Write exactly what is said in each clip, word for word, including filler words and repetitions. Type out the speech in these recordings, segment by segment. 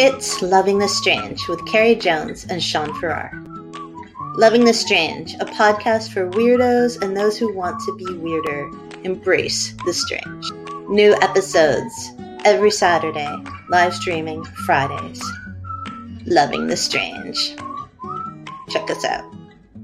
It's Loving the Strange with Carrie Jones and Sean Farrar. Loving the Strange, a podcast for weirdos and those who want to be weirder. Embrace the strange. New episodes every Saturday, live streaming Fridays. Loving the Strange. Check us out.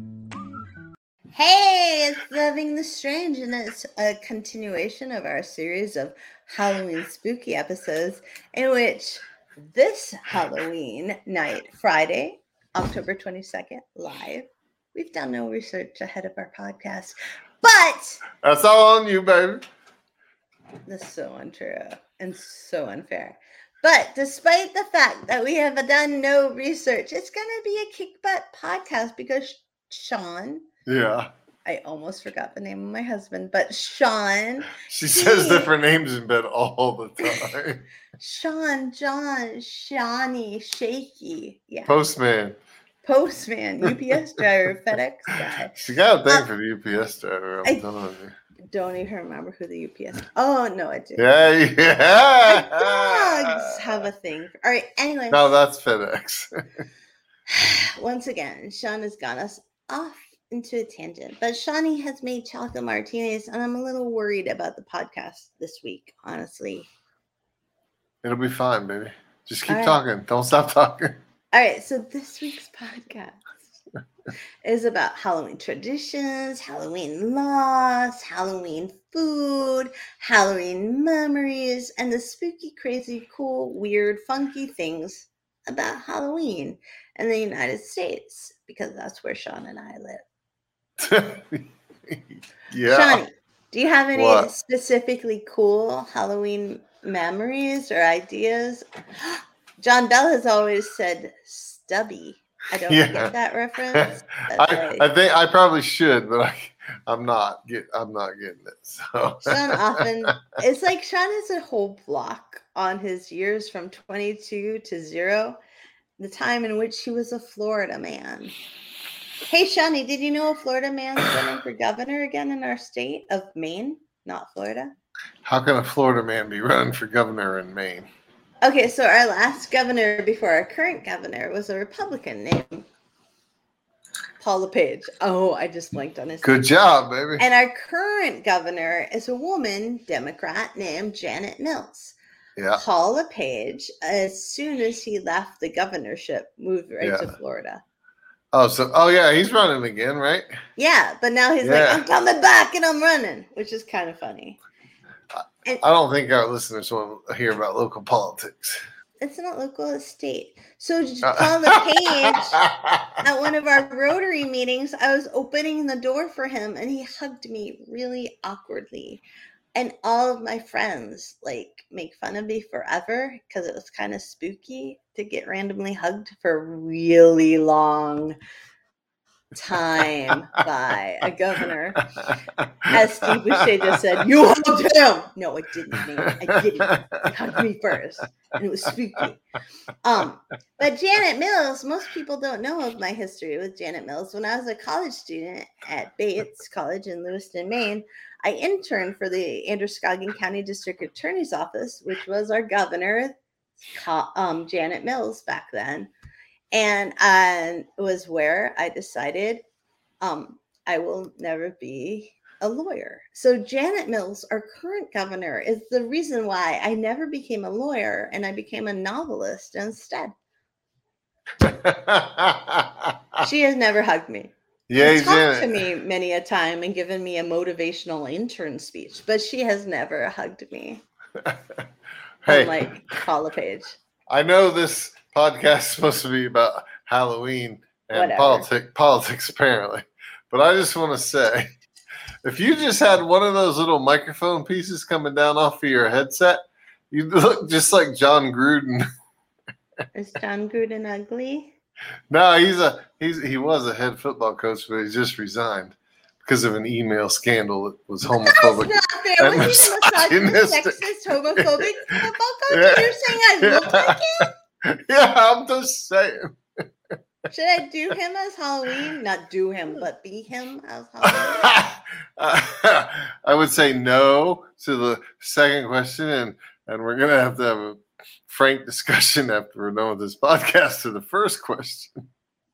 Hey, it's Loving the Strange, and it's a continuation of our series of Halloween spooky episodes, in which this Halloween night, Friday, October twenty-second, live. We've done no research ahead of our podcast, but that's all on you, baby. That's so untrue and so unfair. But despite the fact that we have done no research, it's going to be a kick butt podcast because Sean, yeah, I almost forgot the name of my husband, but Sean. She he, says different names in bed all the time. Sean, John, Shawnee, Shaky. Yeah. Postman. Postman, U P S driver, FedEx guy. She got a thing uh, for the U P S driver, I'm I telling you. Don't even remember who the U P S. Oh, no, I do. Yeah, yeah. My dogs have a thing. All right, anyway. No, that's FedEx. Once again, Sean has got us off into a tangent, but Shawnee has made chocolate martinis, and I'm a little worried about the podcast this week, honestly. It'll be fine, baby. Just keep right. talking. Don't stop talking. All right, so this week's podcast is about Halloween traditions, Halloween laws, Halloween food, Halloween memories, and the spooky, crazy, cool, weird, funky things about Halloween in the United States, because that's where Sean and I live. Yeah. Shawnee, do you have any what? specifically cool Halloween memories or ideas? John Bell has always said stubby. I don't yeah. get that reference. I, I think I probably should, but I, I'm not get. I'm not getting it. So Sean often, it's like Sean has a whole block on his years from twenty-two to zero, the time in which he was a Florida man. Hey, Shawnee, did you know a Florida man's running for governor again in our state of Maine, not Florida? How can a Florida man be running for governor in Maine? Okay, so our last governor before our current governor was a Republican named Paul LePage. Oh, I just blanked on his Good name. job, baby. And our current governor is a woman, Democrat, named Janet Mills. Yeah. Paul LePage, as soon as he left the governorship, moved right yeah. to Florida. Oh, so oh yeah, he's running again, right? Yeah, but now he's yeah. like, I'm coming back and I'm running, which is kind of funny. And I don't think our listeners want to hear about local politics. It's not local, it's state. So Paul LePage, at one of our Rotary meetings, I was opening the door for him and he hugged me really awkwardly. And all of my friends like make fun of me forever because it was kind of spooky to get randomly hugged for a really long time by a governor. As Steve Boucher just said, you hugged him. No, I didn't, man. I didn't. He hugged me first. And it was spooky. Um, but Janet Mills, most people don't know of my history with Janet Mills. When I was a college student at Bates College in Lewiston, Maine, I interned for the Androscoggin County District Attorney's Office, which was our governor, um, Janet Mills back then. And uh, was where I decided um, I will never be a lawyer. So Janet Mills, our current governor, is the reason why I never became a lawyer and I became a novelist instead. She has never hugged me. Yeah, She's talked Janet. to me many a time and given me a motivational intern speech, but she has never hugged me. Hey, unlike Paul LePage. I know this podcast is supposed to be about Halloween and Whatever. politics, politics apparently, but I just want to say, if you just had one of those little microphone pieces coming down off of your headset, you look just like John Gruden. Is John Gruden ugly? No, he's a he's he was a head football coach, but he just resigned because of an email scandal that was homophobic. That's not fair. and Was he the misogynist, sexist, homophobic football coach? Yeah. You're saying I look like him? Yeah, I'm just saying. Should I do him as Halloween? Not do him, but be him as Halloween? I would say no to the second question, and, and we're going to have to have a frank discussion after we're done with this podcast to the first question.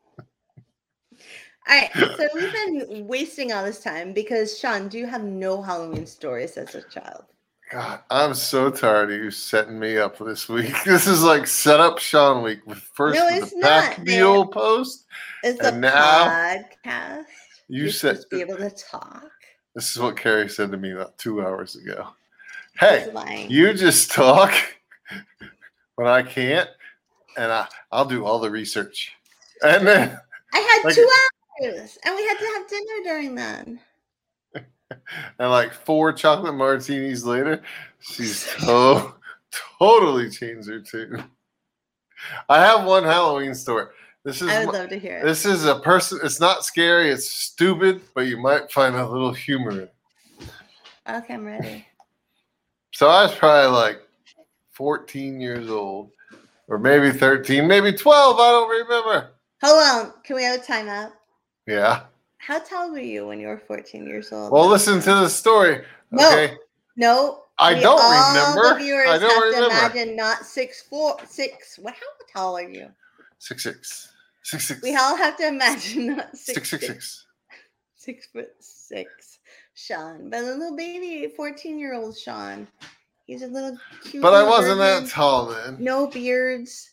All right, so we've been wasting all this time because, Sean, do you have no Halloween stories as a child? God, I'm so tired of you setting me up for this week. This is like set up Sean week with first No, with it's the Pack not, Mule man. post. It's a And now podcast. You You're said supposed to be able to talk. this is what Carrie said to me about two hours ago. He's Hey, lying. you just talk when I can't, and I, I'll do all the research. And then I had like- two hours, and we had to have dinner during that. And like four chocolate martinis later, she's to- totally changed her tune. I have one Halloween story. This is I would my- love to hear it. this is a person. It's not scary. It's stupid, but you might find a little humor in it. Okay, I'm ready. So I was probably like fourteen years old, or maybe thirteen, maybe twelve. I don't remember. Hold on. Can we have a timeout? Yeah. How tall were you when you were fourteen years old? Well, listen to the story. No. Okay. No. I we- don't all remember. The viewers I don't have remember. to imagine not six four six. What? How tall are you? Six six. Six six. We all have to imagine not six six six six. six foot six, Sean. But a little baby, fourteen year old Sean. He's a little cute. But I little wasn't virgin. that tall then. No beards.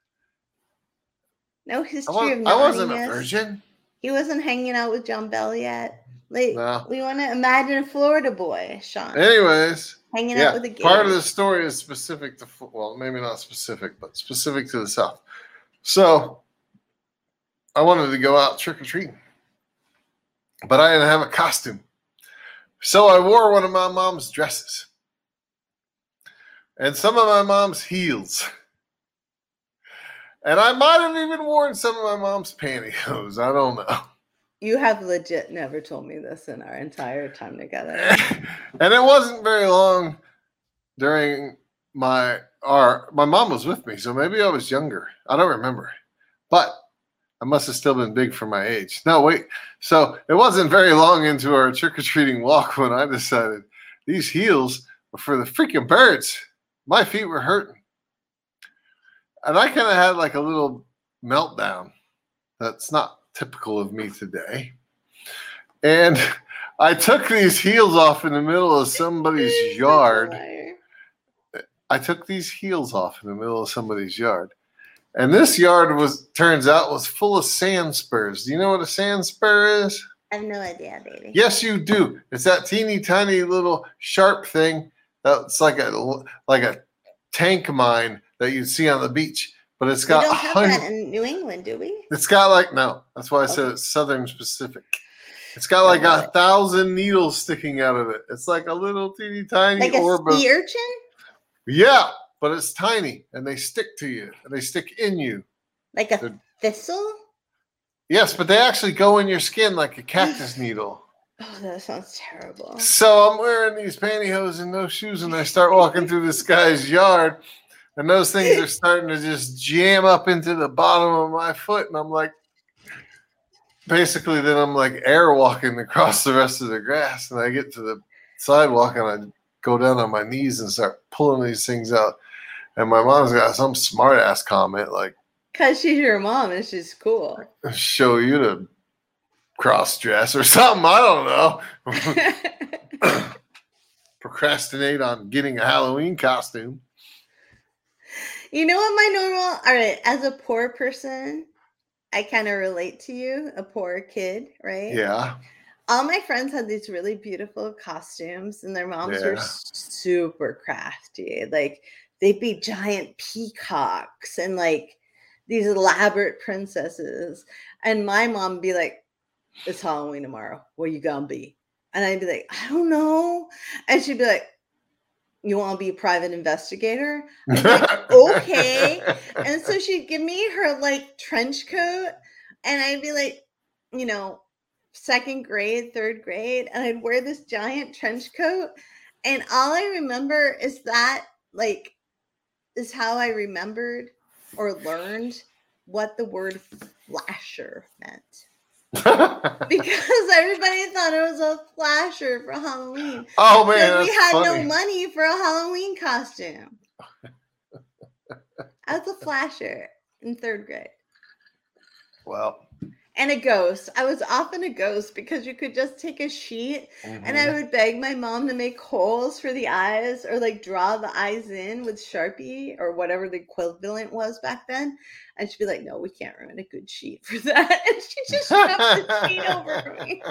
No I, history was, of I wasn't a naughtiness. virgin. He wasn't hanging out with John Bell yet. Like, No. we want to imagine a Florida boy, Sean, Anyways, hanging yeah. out with a gator. Part of the story is specific to Fl- well, maybe not specific, but specific to the South. So I wanted to go out trick or treating, but I didn't have a costume. So I wore one of my mom's dresses and some of my mom's heels. And I might have even worn some of my mom's pantyhose. I don't know. You have legit never told me this in our entire time together. And it wasn't very long during my our my mom was with me, so maybe I was younger. I don't remember. But I must have still been big for my age. No, wait. So it wasn't very long into our trick-or-treating walk when I decided these heels were for the freaking birds. My feet were hurting. And I kind of had like a little meltdown. That's not typical of me today. And I took these heels off in the middle of somebody's yard. I took these heels off in the middle of somebody's yard. And this yard was, turns out, was full of sand spurs. Do you know what a sand spur is? I have no idea, baby. Yes, you do. It's that teeny tiny little sharp thing that's like a like a tank mine that you'd see on the beach. But it's We got don't a have hundred. that in New England, do we? It's got like no. That's why I said Okay. it's Southern specific. It's got like a thousand needles sticking out of it. It's like a little teeny tiny Like a orb of sea urchin? yeah, but it's tiny and they stick to you and they stick in you. Like a They're- thistle? Yes, but they actually go in your skin like a cactus needle. Oh, that sounds terrible. So I'm wearing these pantyhose and no shoes, and I start walking through this guy's yard, and those things are starting to just jam up into the bottom of my foot, and I'm like, basically, then I'm like air walking across the rest of the grass, and I get to the sidewalk, and I go down on my knees and start pulling these things out, and my mom's got some smart ass comment like, Because she's your mom and she's cool. "Show you to cross dress or something." I don't know. Procrastinate on getting a Halloween costume. You know what my normal, all right, as a poor person, I kind of relate to you, a poor kid, right? Yeah. All my friends had these really beautiful costumes and their moms were Yeah. super crafty. Like they'd be giant peacocks and like these elaborate princesses. And my mom would be like, it's Halloween tomorrow. What you gonna be? And I'd be like, I don't know. And she'd be like, you want to be a private investigator? I'd be like, okay. And so she'd give me her like trench coat, and I'd be like, you know, second grade, third grade, and I'd wear this giant trench coat. And all I remember is that, like, is how I remembered or learned what the word flasher meant. Because everybody thought it was a flasher for Halloween. Oh man, Because we that's had funny. no money for a Halloween costume. I was a flasher in third grade. Well. And a ghost. I was often a ghost because you could just take a sheet Mm-hmm. and I would beg my mom to make holes for the eyes or like draw the eyes in with Sharpie or whatever the equivalent was back then. And she'd be like, no, we can't ruin a good sheet for that. And she just shoved the sheet over me.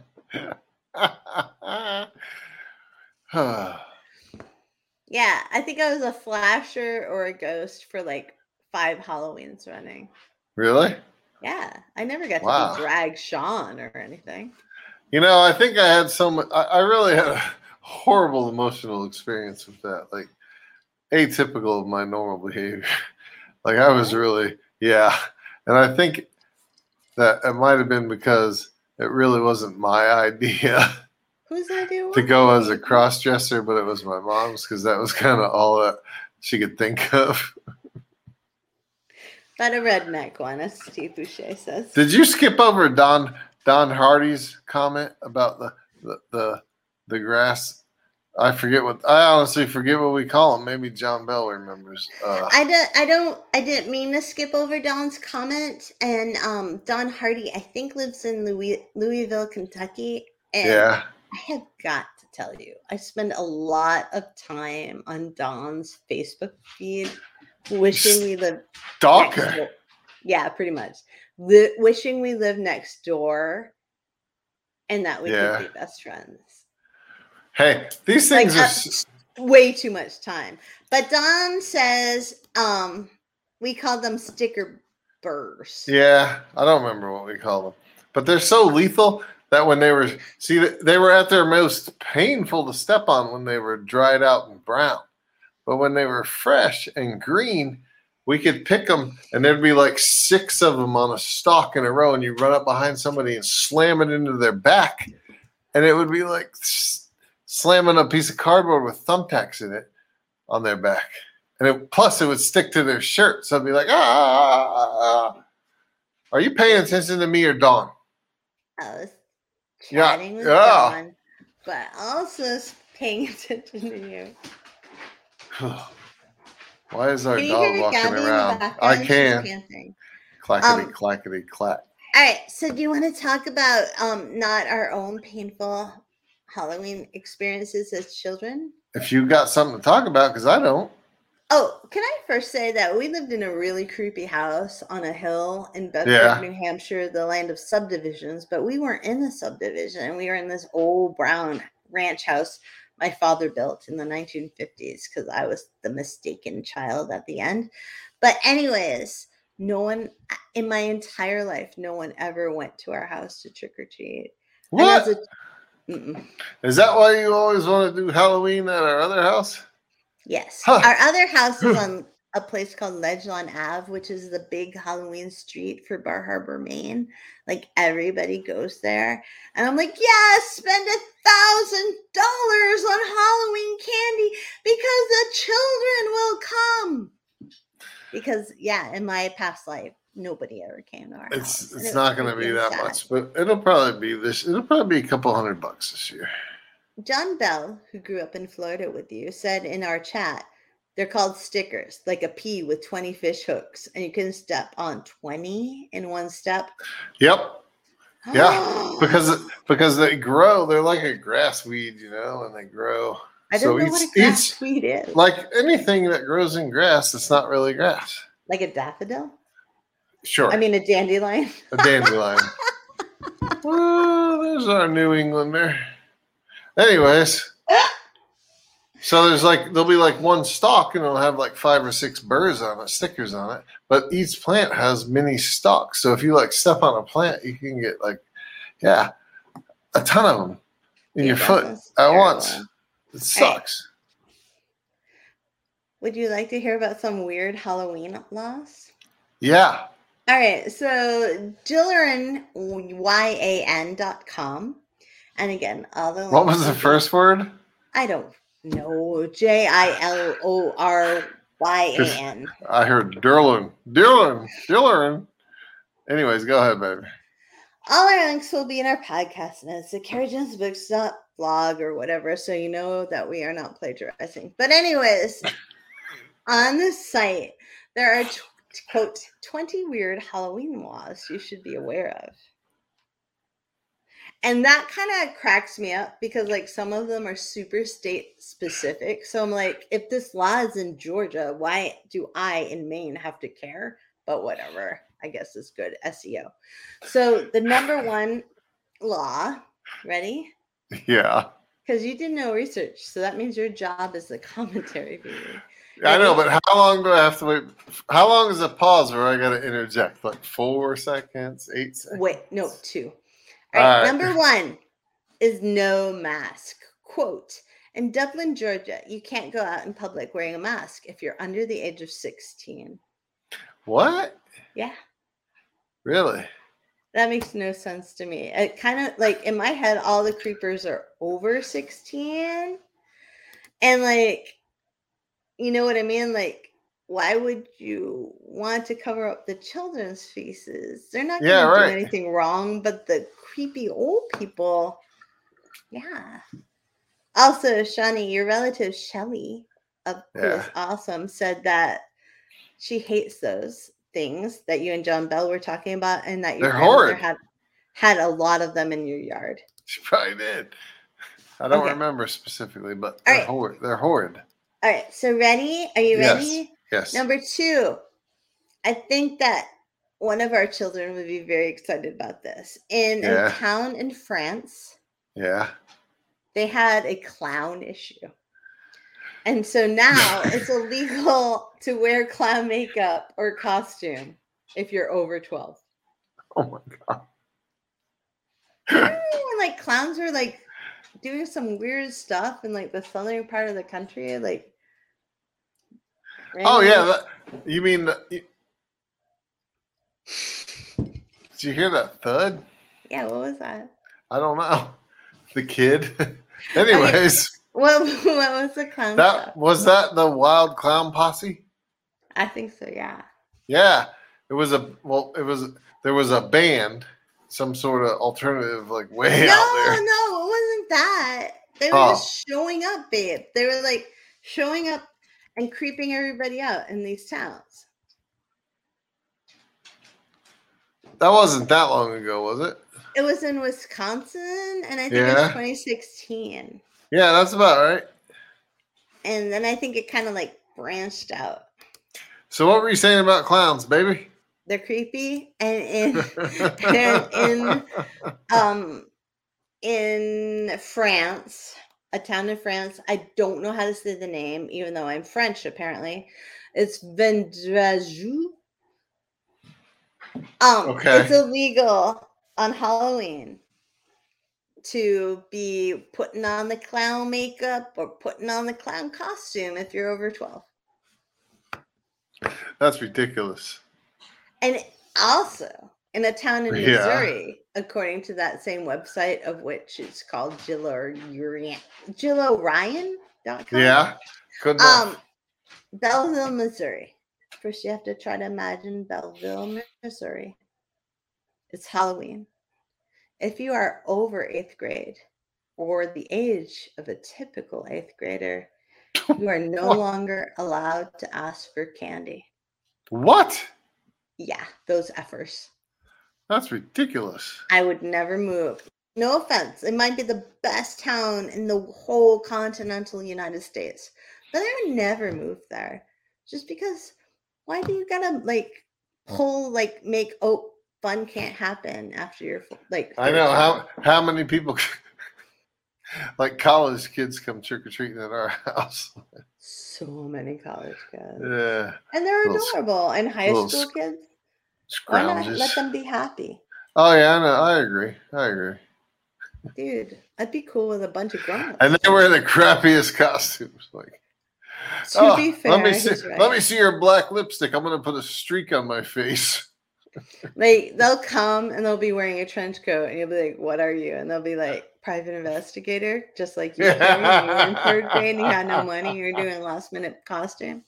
Yeah, I think I was a flasher or a ghost for like five Halloweens running. Really? Yeah, I never got Wow. to be drag Sean or anything. You know, I think I had some, I, I really had a horrible emotional experience with that. Like, atypical of my normal behavior. Like, I was really, yeah. And I think that it might have been because it really wasn't my idea. Whose idea was to go it? as a cross-dresser, but it was my mom's because that was kind of all that she could think of. But a redneck one, as Steve Boucher says. Did you skip over Don Don Hardy's comment about the the the, the grass? I forget what I honestly forget what we call him. Maybe John Bell remembers. Uh, I don't. I don't. I didn't mean to skip over Don's comment. And um, Don Hardy, I think, lives in Louis, Louisville, Kentucky. And yeah. I have got to tell you, I spend a lot of time on Don's Facebook feed, wishing we lived Stalker. next door. Yeah, pretty much. Li- wishing we lived next door, and that we Yeah. could be best friends. Hey, these Like things uh, are. s- way too much time. But Don says um, we call them sticker burrs. Yeah, I don't remember what we call them, but they're so lethal that when they were see they were at their most painful to step on when they were dried out and brown, but when they were fresh and green, we could pick them and there'd be like six of them on a stalk in a row, and you run up behind somebody and slam it into their back, and it would be like s- slamming a piece of cardboard with thumbtacks in it on their back, and it, plus it would stick to their shirt, so I'd be like, ah, ah, ah, ah. Are you paying attention to me or Dawn? I was Yeah, chatting with yeah. Don, but also paying attention to you. Why is our Can you dog hear walking Gabby in the around? background? I She's can. panting. Clackety, Um, clackety, clack. All right, so do you want to talk about um, not our own painful Halloween experiences as children? If you got something to talk about, because I don't. Oh, can I first say that we lived in a really creepy house on a hill in Bedford, Yeah. New Hampshire, the land of subdivisions, but we weren't in the subdivision. We were in this old brown ranch house my father built in the nineteen fifties because I was the mistaken child at the end. But anyways, no one in my entire life, no one ever went to our house to trick or treat. What? And as a, mm-mm. Is that why you always want to do Halloween at our other house? Yes. Huh. Our other house is on a place called Ledgelawn Ave, which is the big Halloween street for Bar Harbor, Maine. Like everybody goes there. And I'm like, yes, spend a thousand dollars on Halloween candy because the children will come. Because yeah, in my past life, nobody ever came to our It's house. And it's it not was going to creepy be and that sad. much, but it'll probably be this. It'll probably be a couple hundred bucks this year. John Bell, who grew up in Florida with you, said in our chat, they're called stickers, like a P with twenty fish hooks, and you can step on twenty in one step. Yep. Yeah, because because they grow. They're like a grass weed, you know, and they grow. I don't so know each, what a grass each, weed is. like anything that grows in grass, it's not really grass. Like a daffodil? Sure. I mean a dandelion. A dandelion. Well, there's our New Englander. Anyways, so there's like there'll be like one stalk and it'll have like five or six burrs on it, stickers on it. But each plant has many stalks. So if you like step on a plant, you can get like, yeah, a ton of them in Dude, your that foot sounds at terrible. once. It sucks. Would you like to hear about some weird Halloween laws? Yeah. All right, so Jilleran, Y A N dot com. And again, all the What was the links- first word? I don't know. J I L O R Y A N. I heard Derlin. Derlin. Derlin. Anyways, go ahead, baby. All our links will be in our podcast notes at carrie jones books dot blog or whatever, so you know that we are not plagiarizing. But anyways, on the site, There are, t- quote, twenty weird Halloween laws you should be aware of. And that kind of cracks me up because, like, some of them are super state specific. So I'm like, if this law is in Georgia, why do I in Maine have to care? But whatever. I guess it's good S E O. So the number one law, ready? Yeah. Because you did no research. So that means your job is the commentary for you. I know, but how long do I have to wait? How long is a pause where I got to interject? Like four seconds, eight seconds? Wait, no, two. All right, All right. number one is no mask. Quote, in Dublin, Georgia, you can't go out in public wearing a mask if you're under the age of sixteen. What? Yeah. Really? That makes no sense to me. It kind of, like, in my head, all the creepers are over sixteen. And, like, you know what I mean? Like, why would you want to cover up the children's faces? They're not Yeah, going to right. do anything wrong, but the creepy old people, yeah. Also, Shani, your relative Shelly, of who is Yeah. awesome, said that she hates those things that you and John Bell were talking about, and that your They're grandmother horrid. had had a lot of them in your yard. She probably did. I don't Okay. remember specifically, but All they're right. horrid. They're horrid. All right, so ready? Are you Yes. ready? Yes. Number two, I think that one of our children would be very excited about this. In Yeah. a town in France, Yeah. they had a clown issue. And so now it's illegal to wear clown makeup or costume if you're over twelve. Oh my god. Remember when, like, clowns were, like, doing some weird stuff in, like, the southern part of the country? Like, Oh randomly- yeah. That, you mean? The, you, did you hear that thud? Yeah, what was that? I don't know. The kid. Anyways, What, what was the clown that stuff? was that the Wild Clown Posse. I think so, yeah. Yeah, it was a well. It was there was a band, some sort of alternative like way no, out there. no, it wasn't that. They were Oh. just showing up, babe. They were like showing up and creeping everybody out in these towns. That wasn't that long ago, was it? It was in Wisconsin, and I think it Yeah. was twenty sixteen. Yeah, that's about right. And then I think it kind of like branched out. So what were you saying about clowns, baby? They're creepy, and in and in um in France, a town in France. I don't know how to say the name, even though I'm French. Apparently, it's Vendrajou. Um, Okay. it's illegal on Halloween to be putting on the clown makeup or putting on the clown costume if you're over twelve. That's ridiculous. And also in a town in Yeah. Missouri, according to that same website, of which it's called Jillo Ryan dot com. Yeah. Couldn't. Um, Belleville, Missouri. First, you have to try to imagine Belleville, Missouri. It's Halloween. If you are over eighth grade or the age of a typical eighth grader, you are no longer allowed to ask for candy. What? Yeah, those effers. That's ridiculous. I would never move. No offense. It might be the best town in the whole continental United States, but I would never move there. Just because, why do you gotta, like, pull, like, make, oh, fun can't happen after you're, like, I know thirteen? how how many people, like college kids, come trick or treating at our house. So many college kids. Yeah, And they're Little sc- adorable. And high little school sc- kids, why not scrounges. let them be happy? Oh yeah, I know. I agree. I agree. Dude, I'd be cool with a bunch of grown-ups. And they wear the crappiest costumes. Like, To oh, be fair, let me see. he's right. Let me see your black lipstick. I'm gonna put a streak on my face. Like, they'll come and they'll be wearing a trench coat, and you'll be like, "What are you?" And they'll be like, "Private investigator," just like you. Carrie, when you were in third grade, and you had no money. You're doing last minute costume.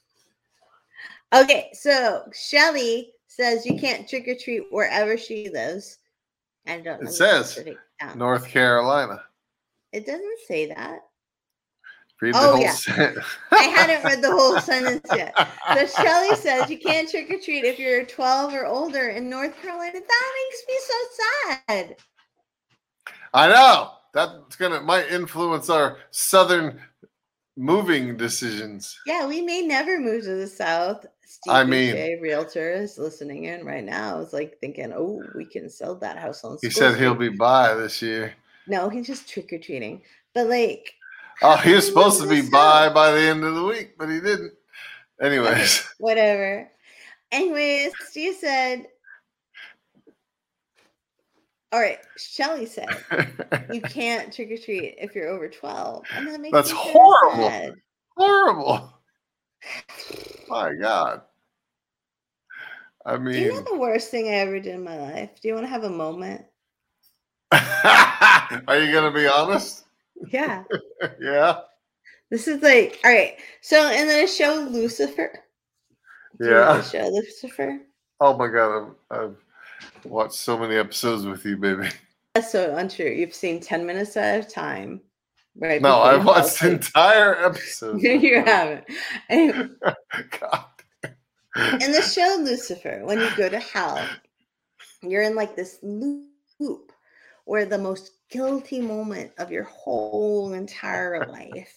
Okay, so Shelly says you can't trick or treat wherever she lives. I don't know. It the says specific town. North Carolina. It doesn't say that. Read the Oh, whole yeah. sentence. I hadn't read the whole sentence yet. So Shelly says you can't trick or treat if you're twelve or older in North Carolina. That makes me so sad. I know. That's gonna might influence our southern moving decisions. Yeah, we may never move to the South. Steve I mean- Boucher, realtor, is listening in right now. Is like thinking, oh, we can sell that house on He School said he'll Street. be by this year. No, he's just trick or treating. But like, Oh, how he was can we move supposed to the be by South? by the end of the week, but he didn't. Anyways. Whatever. Anyways, Steve said, all right, Shelly said, you can't trick or treat if you're over twelve. And that makes That's me so horrible. sad. Horrible. My God. I Do you know mean, the worst thing I ever did in my life? Do you want to have a moment? are you gonna be honest? Yeah. Yeah. This is like, all right. So in the show Lucifer. Do you know Yeah. the show Lucifer? Oh my God, I've, I've watched so many episodes with you, baby. That's so untrue. You've seen ten minutes at a time. Right. No, before I've you fall watched asleep. entire episodes. with You haven't. Anyway, God. in the show Lucifer, when you go to hell, you're in like this loop where the most guilty moment of your whole entire life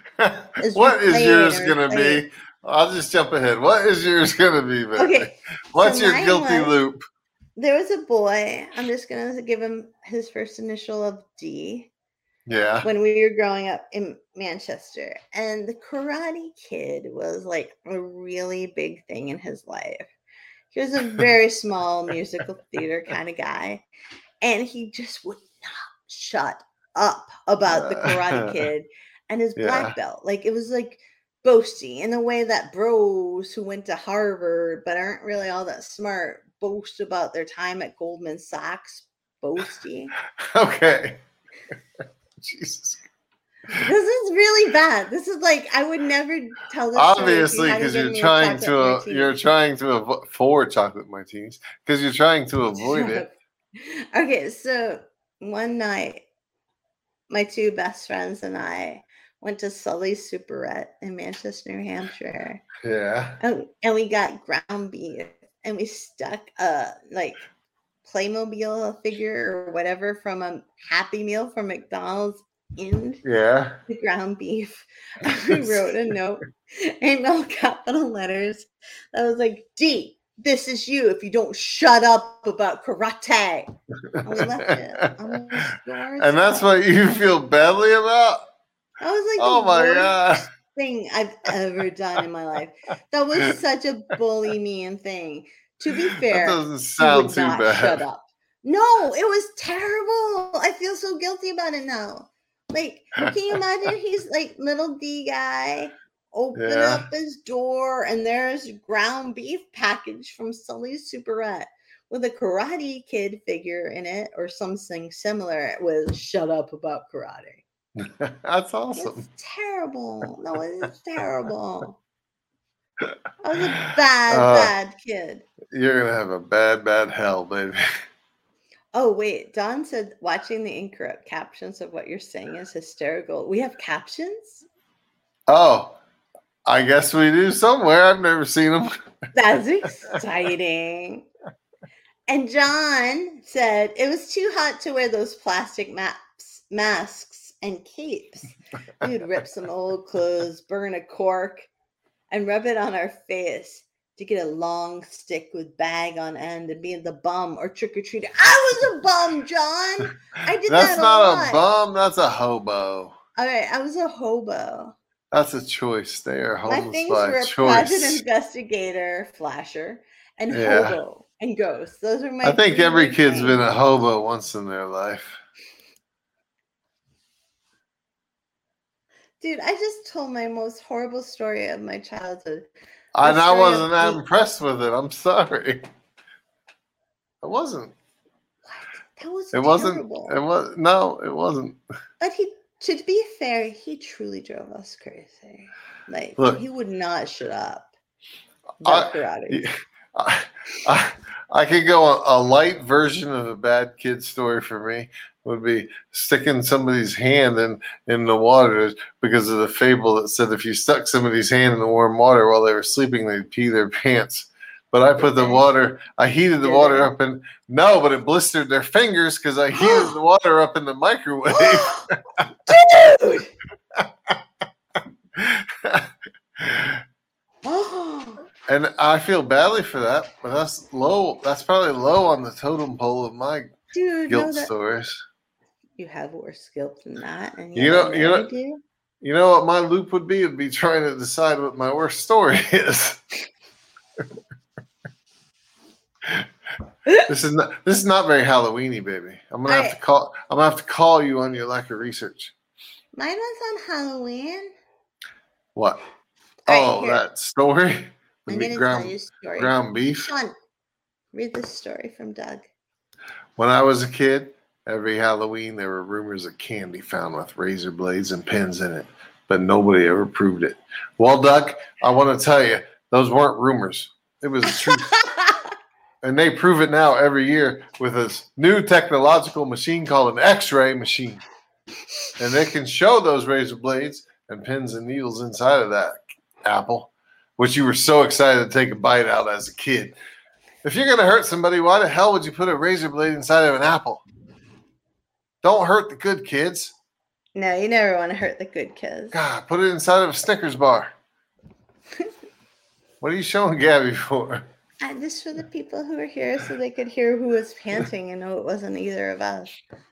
is What is replaying yours and gonna replaying. be? I'll just jump ahead. What is yours gonna be, baby? Okay. What's so your mine guilty was- loop? There was a boy. I'm just gonna give him his first initial of D. Yeah. When we were growing up in Manchester, and the Karate Kid was like a really big thing in his life. He was a very small musical theater kind of guy, and he just would not shut up about the Karate Kid and his Yeah. black belt. Like it was like boasty in the way that bros who went to Harvard but aren't really all that smart boast about their time at Goldman Sachs. Boasty. Okay. Jesus. This is really bad. This is like I would never tell this story if you Obviously, hadn't because given you're me a trying chocolate to uh, martini. you're trying to avoid four chocolate martinis because you're trying to avoid it. Okay, so one night, my two best friends and I went to Sully's Superette in Manchester, New Hampshire, Yeah. and, and we got ground beef, and we stuck a like Playmobil figure or whatever from a Happy Meal from McDonald's in Yeah. the ground beef. And we wrote a note in all capital letters that was like, D, this is you if you don't shut up about karate. And we left it on the doorstep. And that's what you feel badly about? That was like Oh the my worst God. thing I've ever done in my life. That was such a bully mean thing. To be That fair, doesn't he sound would too not bad. shut up. No, it was terrible. I feel so guilty about it now. Like, can you imagine he's like little D guy, open Yeah. up his door, and there's ground beef package from Sully's Superette with a Karate Kid figure in it or something similar with "Shut up about karate." That's awesome. It's terrible. No, it's terrible. I was a bad, Uh, bad kid. You're gonna have a bad, bad hell, baby. Oh, wait. Don said watching the incorrect captions of what you're saying is hysterical. We have captions? Oh, I guess we do somewhere. I've never seen them. That's exciting. And John said it was too hot to wear those plastic maps, masks and capes. We would rip some old clothes, burn a cork, and rub it on our face to get a long stick with bag on end and be the bum or trick or treater. I was a bum, John. I did That's that a not lot. a bum. That's a hobo. All right, I was a hobo. That's a choice. They are My homeless things by were choice. private investigator, flasher, and Yeah. hobo and ghost. Those are my. I think three every big kid's things. been a hobo once in their life. Dude, I just told my most horrible story of my childhood. And I story wasn't of that me- impressed with it. I'm sorry. I wasn't. What? That was It wasn't. terrible. It was no. It wasn't. But he, to be fair, he truly drove us crazy. Like Look. he would not shut up. I- About karate. Yeah. I, I, I could go a, a light version of a bad kid story for me would be sticking somebody's hand in, in the water because of the fable that said if you stuck somebody's hand in the warm water while they were sleeping, they'd pee their pants. But I put the water, I heated the water up and no, but it blistered their fingers because I heated the water up in the microwave. Dude! And I feel badly for that, but that's low. That's probably low on the totem pole of my Dude, guilt no, that, stories. you have worse guilt than that. And You know, you know, I do. you know what my loop would be? It'd be trying to decide what my worst story is. This is not. This is not very Halloweeny, baby. I'm gonna have I, to call. I'm gonna have to call you on your lack of research. Mine was on Halloween. What? All oh, right, that story. The I'm meat going to ground, tell you a story. ground beef. Come on. Read this story from Doug. When I was a kid, every Halloween there were rumors of candy found with razor blades and pins in it, but nobody ever proved it. Well, Doug, I want to tell you, those weren't rumors. It was the truth. And they prove it now every year with this new technological machine called an X-ray machine. And they can show those razor blades and pins and needles inside of that apple, which you were so excited to take a bite out as a kid. If you're going to hurt somebody, why the hell would you put a razor blade inside of an apple? Don't hurt the good kids. No, you never want to hurt the good kids. God, put it inside of a Snickers bar. What are you showing Gabby for? Uh, this for the people who are here so they could hear who was panting and know it wasn't either of us.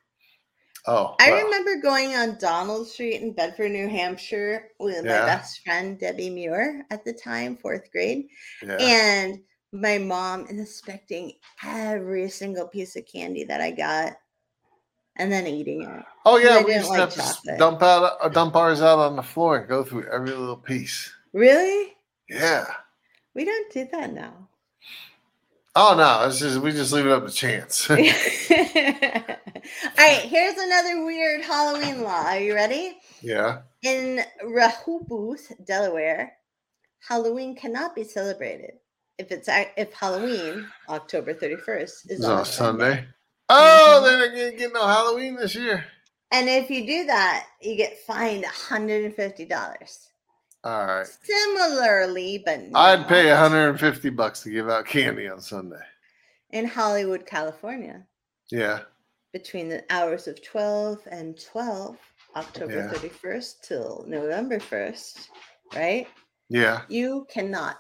Oh, I well. remember going on Donald Street in Bedford, New Hampshire with Yeah. my best friend, Debbie Muir, at the time, fourth grade. Yeah. And my mom inspecting every single piece of candy that I got and then eating it. Oh yeah, I we didn't used to like have to s- chocolate. dump out, uh, dump ours out on the floor and go through every little piece. Really? Yeah. We don't do that now. Oh no, it's just we just leave it up to chance. All right, here's another weird Halloween law. Are you ready? Yeah. In Rehoboth, Delaware, Halloween cannot be celebrated if it's ac- if Halloween, October thirty-first, is It's on on a Sunday. Sunday. Oh, Mhm. they're not gonna get no Halloween this year. And if you do that, you get fined one hundred fifty dollars. All right. Similarly, but I'd pay not one hundred fifty bucks to give out candy on Sunday. in Hollywood, California, Yeah. between the hours of twelve and twelve, October Yeah. thirty-first till November first, right? Yeah. You cannot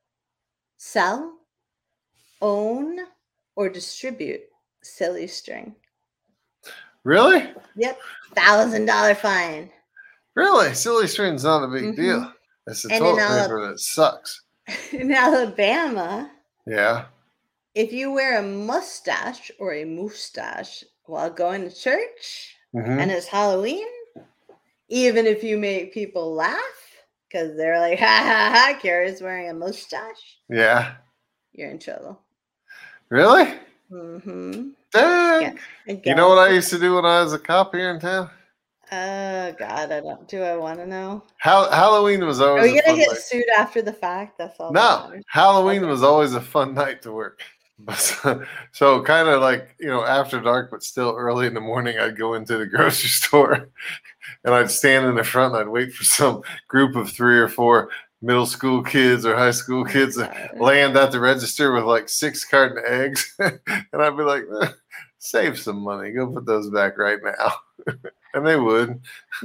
sell, own, or distribute silly string. Really? Yep, thousand dollar fine. Really? Silly string's not a big Mhm. deal. It's the And in toilet Ala- paper that sucks. In Alabama, Yeah. if you wear a mustache or a moustache while going to church Mm-hmm. and it's Halloween, even if you make people laugh because they're like, ha ha ha, Carrie's wearing a mustache, Yeah. you're in trouble. Really? Mm-hmm. Dang. You know what I used to do when I was a cop here in town? Oh God, I don't. Do I want to know? How, Halloween was Are always we a gonna fun get night. sued after the fact? That's all. that No, matters. Halloween Okay. was always a fun night to work. But so, so kind of like, you know, after dark, but still early in the morning, I'd go into the grocery store and I'd stand in the front and I'd wait for some group of three or four middle school kids or high school kids to God. land at the register with like six carton eggs. And I'd be like, "Eh, save some money. Go put those back right now." And they would.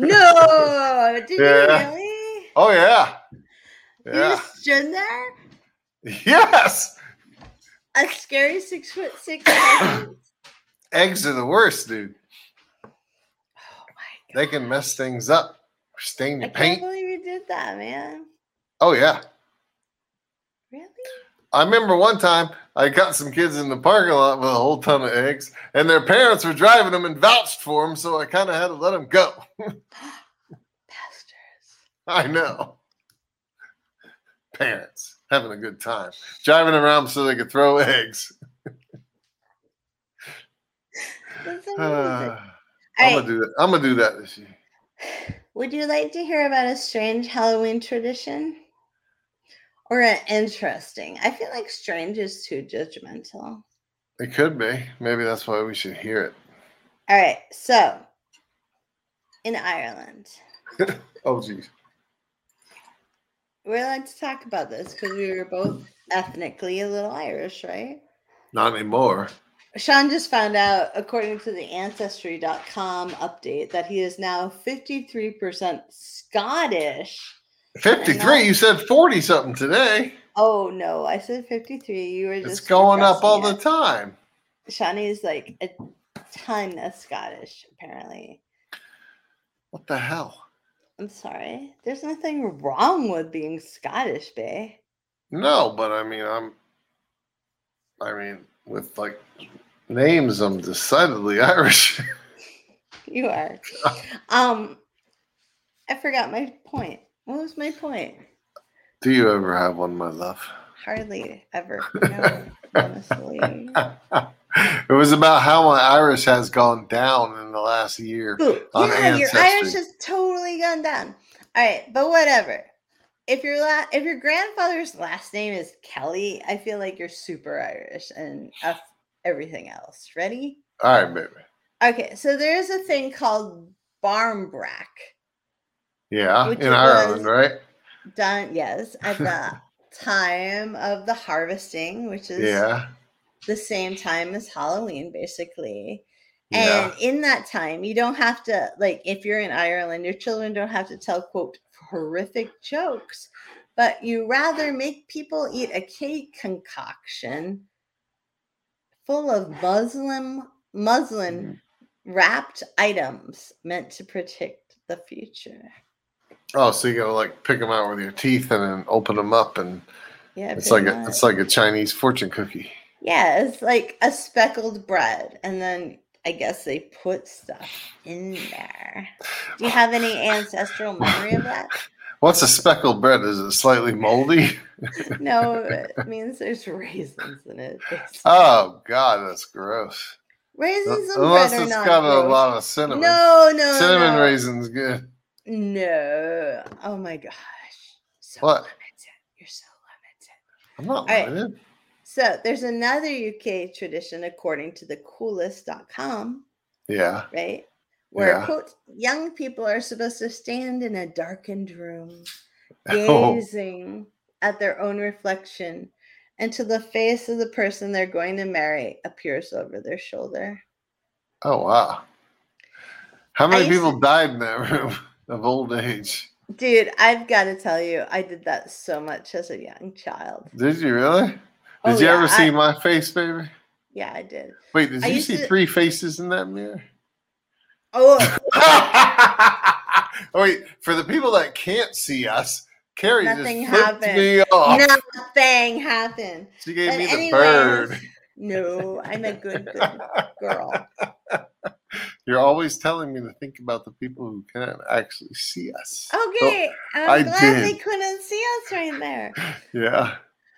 No, did Yeah. you really? Oh, yeah. You Yeah. just stood there, Yes. a scary six foot six person. Eggs are the worst, dude. Oh my God! They can mess things up, stain I your can't paint. believe you did that, man. Oh, yeah. Really? I remember one time I got some kids in the parking lot with a whole ton of eggs, and their parents were driving them and vouched for them, so I kind of had to let them go. Bastards. I know. Parents having a good time, driving around so they could throw eggs. That's amazing. Uh, All I'm right. gonna do that. I'm gonna do that this year. Would you like to hear about a strange Halloween tradition? Or an interesting? I feel like strange is too judgmental. It could be. Maybe that's why we should hear it. All right. So, in Ireland, Oh, geez. we're allowed to talk about this because we were both ethnically a little Irish, right? Not anymore. Sean just found out, according to the Ancestry dot com update, that he is now fifty-three percent Scottish. fifty-three? not- You said forty something today. Oh, no. I said fifty-three. You were just It's going up all repressing the time. it. Shawnee's like a ton of Scottish, apparently. What the hell? I'm sorry. There's nothing wrong with being Scottish, bae. No, but I mean, I'm. I mean, with like names, I'm decidedly Irish. You are. Um, I forgot my point. What was my point? Do you ever have one, my love? Hardly ever. No, honestly. It was about how my Irish has gone down in the last year. Ooh, on yeah, your Ancestry. Irish has totally gone down. All right, but whatever. If your la- if your grandfather's last name is Kelly, I feel like you're super Irish and F everything else. Ready? All right, baby. Okay, so there's a thing called barmbrack. Yeah, Which in it Ireland, was- right? Done, yes, at the time of the harvesting, which is Yeah, the same time as Halloween, basically. yeah. And in that time, you don't have to, like, if you're in Ireland, your children don't have to tell, quote, horrific jokes, but you rather make people eat a cake concoction full of Muslim, muslin wrapped items meant to predict the future. Oh, so you gotta like pick them out with your teeth and then open them up, and Yeah, it's like pretty a much. it's like a Chinese fortune cookie. Yeah, it's like a speckled bread, and then I guess they put stuff in there. Do you have any ancestral memory of that? What's a speckled bread? Is it slightly moldy? No, it means there's raisins in it. basically. Oh God, that's gross. Raisins and Unless bread are it's not got a gross. lot of cinnamon. No, no, Cinnamon no. raisins good. No. Oh my gosh. So What? limited. You're so limited. I'm not All right. limited. So there's another U K tradition, according to the coolest dot com, Yeah. right? Where, Yeah. quote, young people are supposed to stand in a darkened room, Oh. gazing at their own reflection until the face of the person they're going to marry appears over their shoulder. Oh wow. How many used people to- died in that room of old age? Dude, I've got to tell you, I did that so much as a young child. Did you really? Did Oh, you yeah, ever see I- my face, baby? Yeah, I did. Wait, did I you used see to- three faces in that mirror? Oh, Oh, wait, for the people that can't see us, Carrie Nothing just flipped happened. me off. nothing happened. She gave But me the anyways, bird. No, I'm a good, good girl. You're always telling me to think about the people who can't actually see us. Okay, I'm I glad they did. couldn't see us right there. Yeah,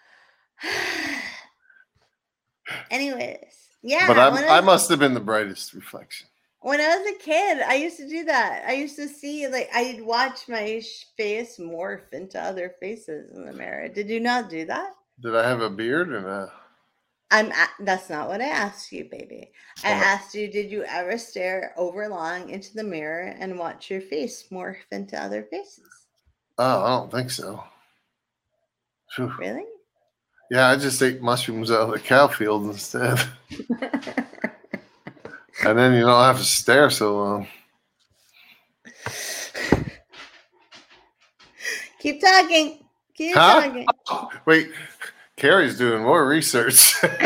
Anyways, yeah. but I'm, when, I I was, must have been the brightest reflection. when I was a kid, I used to do that. I used to see, like, I'd watch my sh- face morph into other faces in the mirror. Did you not do that? Did I have a beard or no? I'm. A- that's not what I asked you, baby. I What? asked you, did you ever stare over long into the mirror and watch your face morph into other faces? Oh, I don't think so. Phew. Really? Yeah, I just ate mushrooms out of the cow field instead. And then you don't have to stare so long. Keep talking. Keep Huh? talking. Wait, Carrie's doing more research.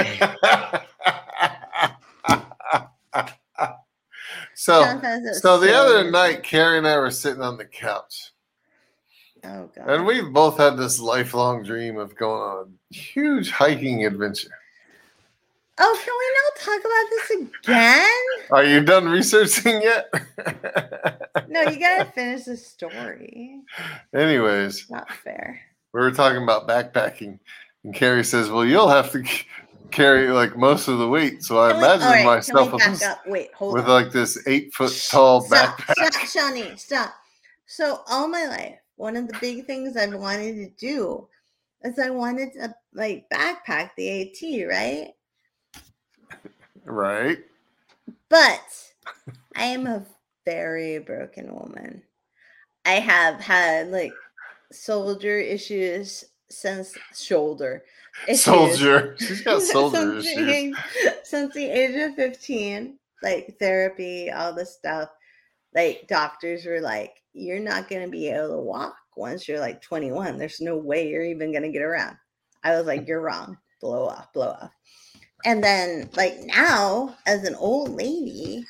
so, Sometimes it's so the other so- night, Carrie and I were sitting on the couch, Oh god. and we've both had this lifelong dream of going on a huge hiking adventure. Oh, can we not talk about this again? Are you done researching yet? No, you gotta finish the story. Anyways, Not fair. we were talking about backpacking, and Carrie says, "Well, you'll have to c- carry like most of the weight." So I Can we- imagine all right, myself can we with, back this, up? Wait, hold with on. like this eight foot tall Stop, backpack. stop, Shawnee, stop. So all my life, one of the big things I've wanted to do is I wanted to like backpack the AT, right? Right? But I am a very broken woman. I have had like soldier issues since shoulder issues Soldier. She's got soldier since, the issues. age, since the age of fifteen. Like therapy, all this stuff. Like doctors were like, you're not going to be able to walk once you're like twenty-one. There's no way you're even going to get around. I was like, you're wrong. Blow off, blow off. And then like now as an old lady,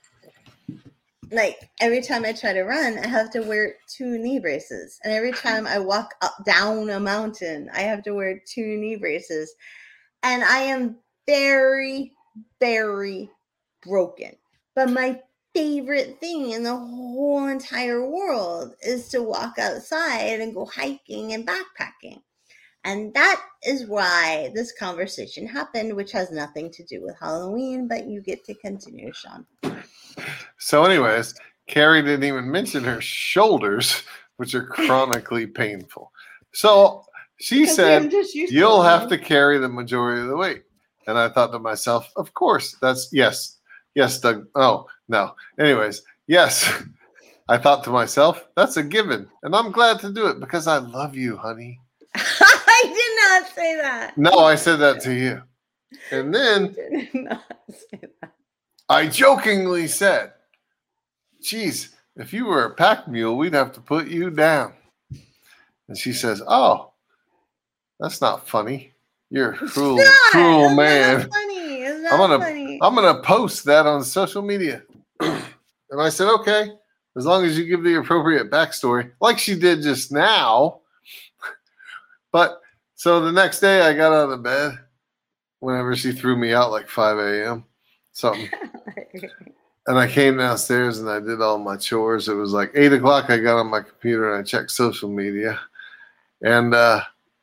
like every time I try to run, I have to wear two knee braces. And every time I walk up down a mountain, I have to wear two knee braces. And I am very, very broken. But my favorite thing in the whole entire world is to walk outside and go hiking and backpacking. And that is why this conversation happened, which has nothing to do with Halloween, but you get to continue, Sean. So anyways, Carrie didn't even mention her shoulders, which are chronically painful. So she said, you'll have to carry the majority of the weight. And I thought to myself, of course, that's yes. Yes, Doug. Oh, no. Anyways, yes. I thought to myself, that's a given. And I'm glad to do it because I love you, honey. I did not say that. No, I said that to you. And then I did not say that. I jokingly said, geez, if you were a pack mule, we'd have to put you down. And she says, oh, that's not funny. You're a cruel, cruel it's man. Not funny. It's not I'm gonna, funny. I'm gonna post that on social media. And I said, okay, as long as you give the appropriate backstory, like she did just now. But so the next day I got out of bed whenever she threw me out like five a.m. something. And I came downstairs and I did all my chores. It was like eight o'clock. I got on my computer and I checked social media. And uh,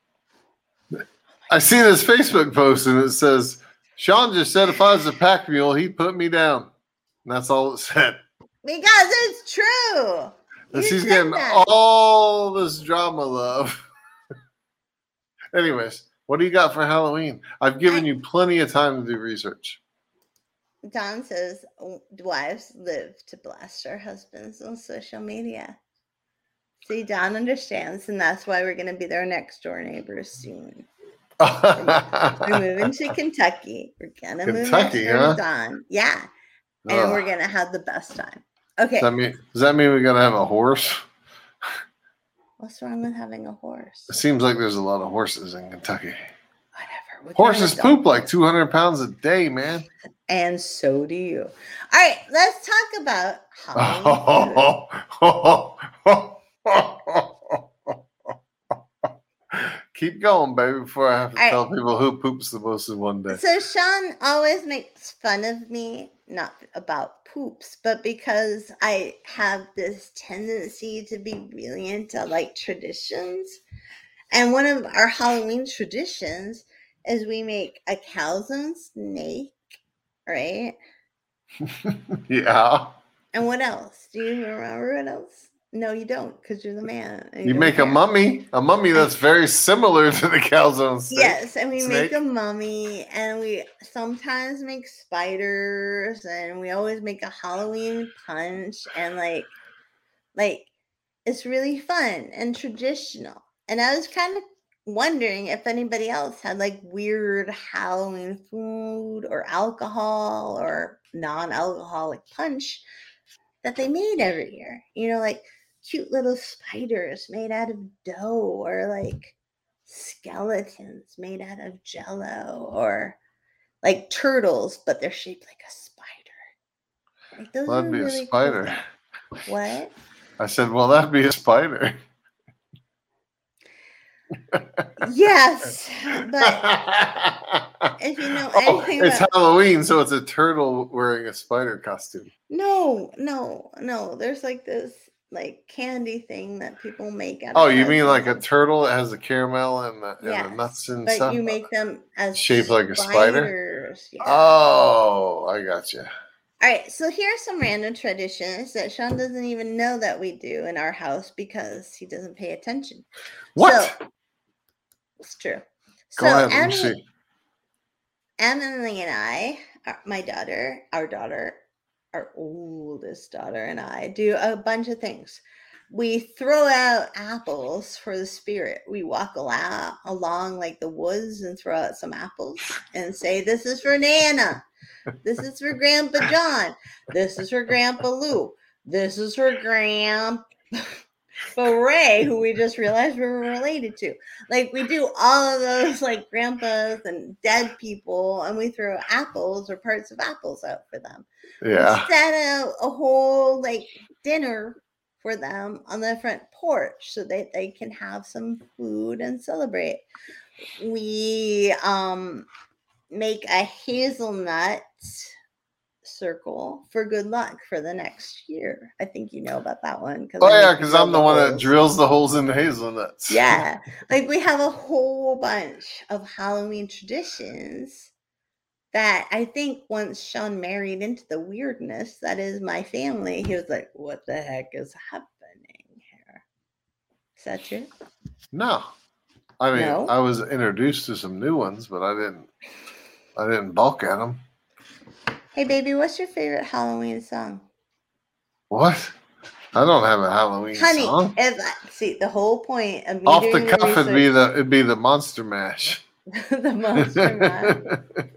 I see this Facebook post and it says, Sean just said if I was a pack mule, he'd put me down. And that's all it said. Because it's true. And You she's said getting that. all this drama love. Anyways, what do you got for Halloween? I've given I- you plenty of time to do research. Don says wives live to blast their husbands on social media. See, Don understands, and that's why we're going to be their next door neighbors soon. We're moving to Kentucky. We're going to move next Kentucky, door huh? to Don. Yeah. And Ugh. we're going to have the best time. Okay. Does that mean, does that mean we got to have a horse? What's wrong with having a horse? It seems like there's a lot of horses in Kentucky. Whatever. We can Horses have a dog. poop like two hundred pounds a day, man. And so do you. All right, let's talk about Halloween food. Keep going, baby, before I have to All tell people who poops the most in one day. So Sean always makes fun of me, not about poops, but because I have this tendency to be really into like traditions. And one of our Halloween traditions is we make a calzone snake, right? Yeah. And what else? Do you remember what else? No, you don't, because you're the man. and You don't make a care. mummy, a mummy that's very similar to the calzone snake. Yes, and we snake. make a mummy, and we sometimes make spiders, and we always make a Halloween punch, and like, like it's really fun and traditional. And I was kind of wondering if anybody else had like weird Halloween food or alcohol or non-alcoholic punch that they made every year. You know, like cute little spiders made out of dough, or like skeletons made out of jello, or like turtles, but they're shaped like a spider. Like those Well, are that'd be really a spider. Cool. What? I said, well, that'd be a spider. Yes, but if you know Oh, anything it's about Halloween, so it's a turtle wearing a spider costume. no, no, no, there's like this like candy thing that people make out of Oh, you mean like a pretzels. turtle that has the caramel and the, and Yes, the nuts and but stuff? you make them as Shaped like a spider? spiders. Yeah. Oh, I got you. All right, so here are some random traditions that Sean doesn't even know that we do in our house because he doesn't pay attention. What? So, it's true. Go so ahead, let me Emily, see. Emily and I, our- my daughter, our daughter, our oldest daughter and I, do a bunch of things. We throw out apples for the spirit. We walk along, along like the woods and throw out some apples and say, this is for Nana. This is for Grandpa John. This is for Grandpa Lou. This is for Grandpa Ray, who we just realized we were related to. Like, we do all of those, like, grandpas and dead people, and we throw apples or parts of apples out for them. Yeah. We set out a whole, like, dinner for them on the front porch so that they can have some food and celebrate. We um make a hazelnut circle for good luck for the next year. I think you know about that one. Oh I yeah, because I'm the one holes. that drills the holes in the hazelnuts. Yeah, like we have a whole bunch of Halloween traditions that I think once Sean married into the weirdness that is my family, he was like, what the heck is happening here? Is that true? No. I mean, no? I was introduced to some new ones, but I didn't I didn't balk at them. Hey, baby, what's your favorite Halloween song? What? I don't have a Halloween Honey, song. If I, see, the whole point of me Off doing the cuff, the it'd be the it'd be the Monster Mash. the Monster Mash.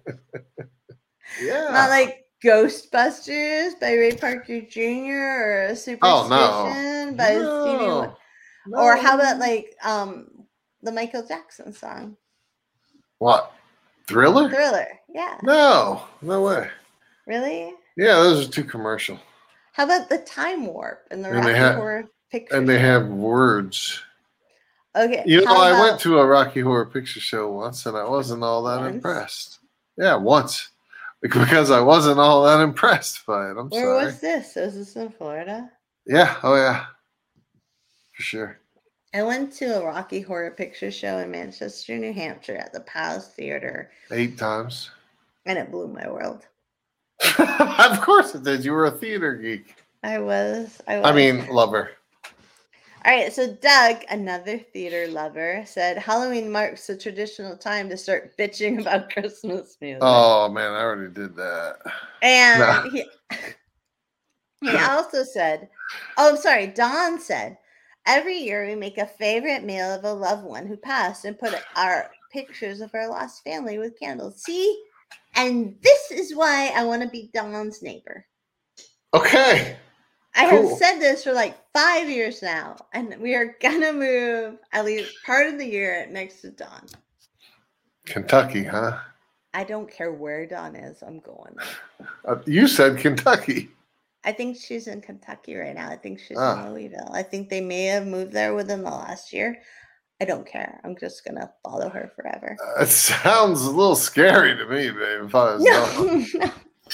Yeah. Not like Ghostbusters by Ray Parker Junior or Superstition oh, no. by no. Stevie Wonder. No. Or how about like um the Michael Jackson song? What? Thriller? Thriller, yeah. No, no way. Really? Yeah, those are too commercial. How about the Time Warp and the and Rocky have, Horror Picture And they Show? have words. Okay. You know, I about, went to a Rocky Horror Picture Show once, and I wasn't all that once? impressed. Yeah, once. Because I wasn't all that impressed by it. I'm Where sorry. Where was this? Was this in Florida? Yeah. Oh, yeah. For sure. I went to a Rocky Horror Picture Show in Manchester, New Hampshire at the Palace Theater. Eight times. And it blew my world. Of course it did. You were a theater geek. I was. I was. I mean, lover. All right. So Doug, another theater lover, said Halloween marks the traditional time to start bitching about Christmas music. Oh, man. I already did that. And no. he, he also said, oh, I'm sorry. Don said, every year we make a favorite meal of a loved one who passed and put our pictures of our lost family with candles. See? And this is why I want to be Don's neighbor. Okay. I cool. have said this for like five years now, and we are going to move at least part of the year next to Don. Kentucky, huh? I don't care where Don is. I'm going there. Uh, you said Kentucky. I think she's in Kentucky right now. I think she's ah. in Louisville. I think they may have moved there within the last year. I don't care. I'm just going to follow her forever. Uh, it sounds a little scary to me, babe. If I was no, no.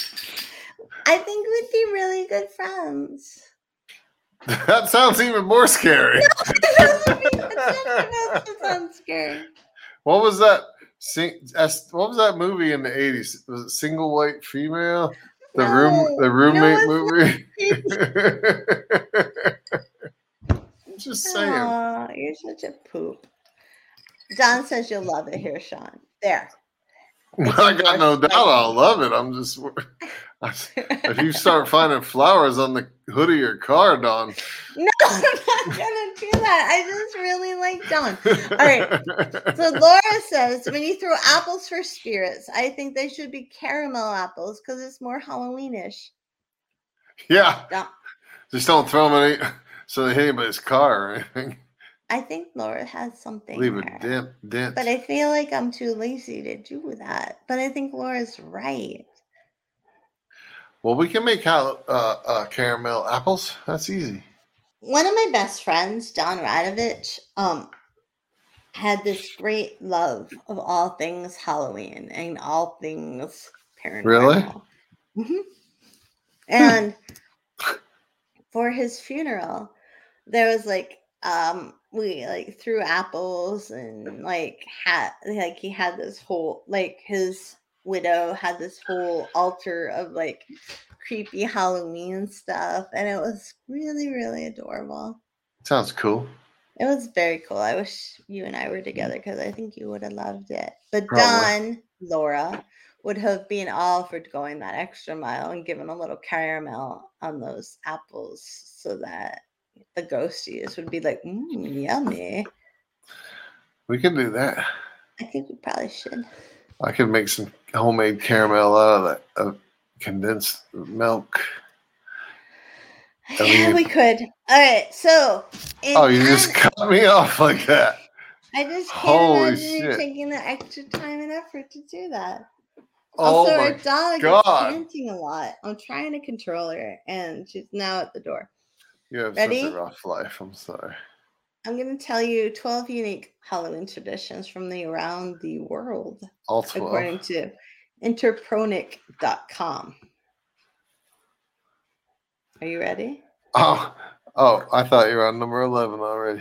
I think we'd be really good friends. That sounds even more scary. No, it doesn't mean it sounds scary. What was that? Sing, what was that movie in the eighties? Was it Single White Female? The no, room, the roommate movie. Just saying. Aww, you're such a poop. Don says you'll love it here, Sean. There. I got no doubt I'll love it. I'm just, if you start finding flowers on the hood of your car, Don. No, I'm not going to do that. I just really like Don. All right. So Laura says, when you throw apples for spirits, I think they should be caramel apples because it's more Halloweenish. Yeah. Don. Just don't throw them in so they hit anybody's car or anything. I think Laura has something. Leave a dent, dent. But I feel like I'm too lazy to do that. But I think Laura's right. Well, we can make uh, uh, caramel apples. That's easy. One of my best friends, Don Radovich, um, had this great love of all things Halloween and all things paranormal. Really? Mm-hmm. And for his funeral, there was like, um, we like threw apples and like had like he had this whole like his widow had this whole altar of like creepy Halloween stuff, and it was really really adorable. Sounds cool. It was very cool. I wish you and I were together because I think you would have loved it. But Probably. Don, Laura, would have been all for going that extra mile and giving a little caramel on those apples so that the ghosties would be like, mmm, yummy. We can do that. I think we probably should. I could make some homemade caramel out of that of condensed milk. I Yeah, mean, we could. All right, so. Oh, you just cut me off like that. I just can't Holy imagine you shit. taking the extra time and effort to do that. Oh Also, my our dog God. is panting a lot. I'm trying to control her, and she's now at the door. You have Ready? such a rough life. I'm sorry. I'm going to tell you twelve unique Halloween traditions from the around the world, All twelve. according to interpronic dot com. Are you ready? Oh, oh! I thought you were on number eleven already.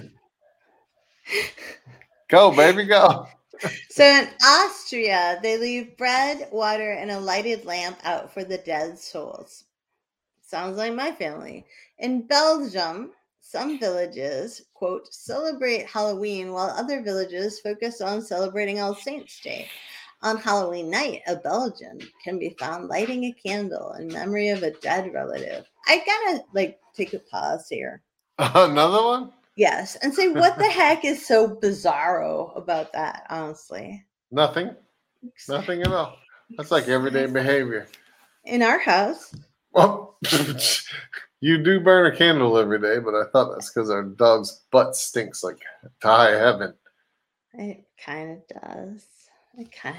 Go, baby, go. So in Austria, they leave bread, water, and a lighted lamp out for the dead souls. Sounds like my family. In Belgium, some villages, quote, celebrate Halloween while other villages focus on celebrating All Saints' Day. On Halloween night, a Belgian can be found lighting a candle in memory of a dead relative. I gotta, like, take a pause here. Another one? Yes, and say, what the heck is so bizarro about that, honestly? Nothing. Nothing at all. That's like everyday behavior. In our house. Well, you do burn a candle every day, but I thought that's because our dog's butt stinks like to high heaven. It kind of does. It kind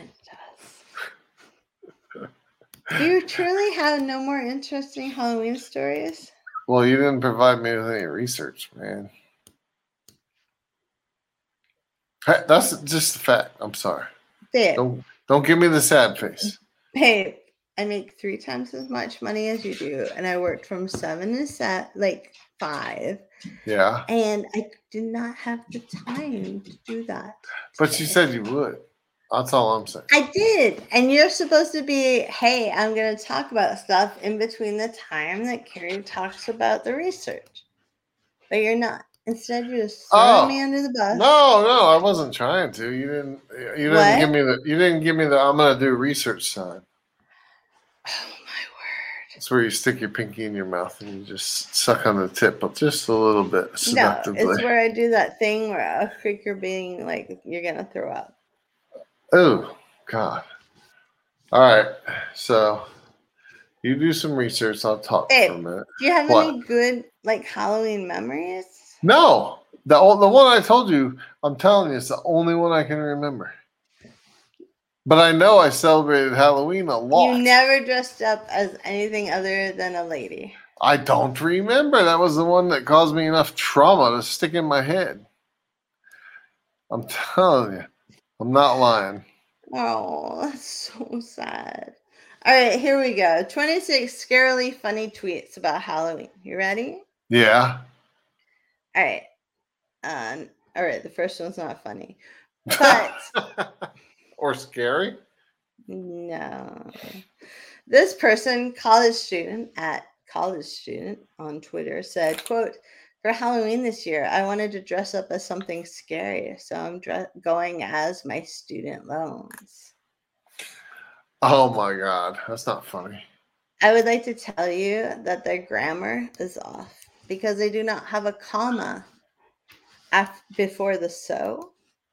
of does. Do you truly have no more interesting Halloween stories? Well, you didn't provide me with any research, man. That's just a fact. I'm sorry. Babe. Don't, don't give me the sad face. Babe, I make three times as much money as you do, and I worked from seven to set, like five. Yeah. And I did not have the time to do that. But today. You said you would. That's all I'm saying. I did. And you're supposed to be, hey, I'm going to talk about stuff in between the time that Carrie talks about the research. But you're not. Instead, you're just throwing oh, me under the bus. No, no, I wasn't trying to. You didn't. You didn't what? give me the. You didn't give me the. I'm gonna do research sign. Oh my word! It's where you stick your pinky in your mouth and you just suck on the tip, but just a little bit seductively. No, it's where I do that thing where I'll creak your being like you're gonna throw up. Oh God! All right, so you do some research. I'll talk hey, for a minute. Do you have what? any good like Halloween memories? No, the the one I told you, I'm telling you, it's the only one I can remember. But I know I celebrated Halloween a lot. You never dressed up as anything other than a lady. I don't remember. That was the one that caused me enough trauma to stick in my head. I'm telling you, I'm not lying. Oh, that's so sad. All right, here we go. twenty-six scarily funny tweets about Halloween. You ready? Yeah. All right. Um, all right, the first one's not funny. But or scary? No. This person, college student at college student on Twitter, said, quote, for Halloween this year, I wanted to dress up as something scary, so I'm dre- going as my student loans. Oh my God, that's not funny. I would like to tell you that their grammar is off because they do not have a comma after, before the so.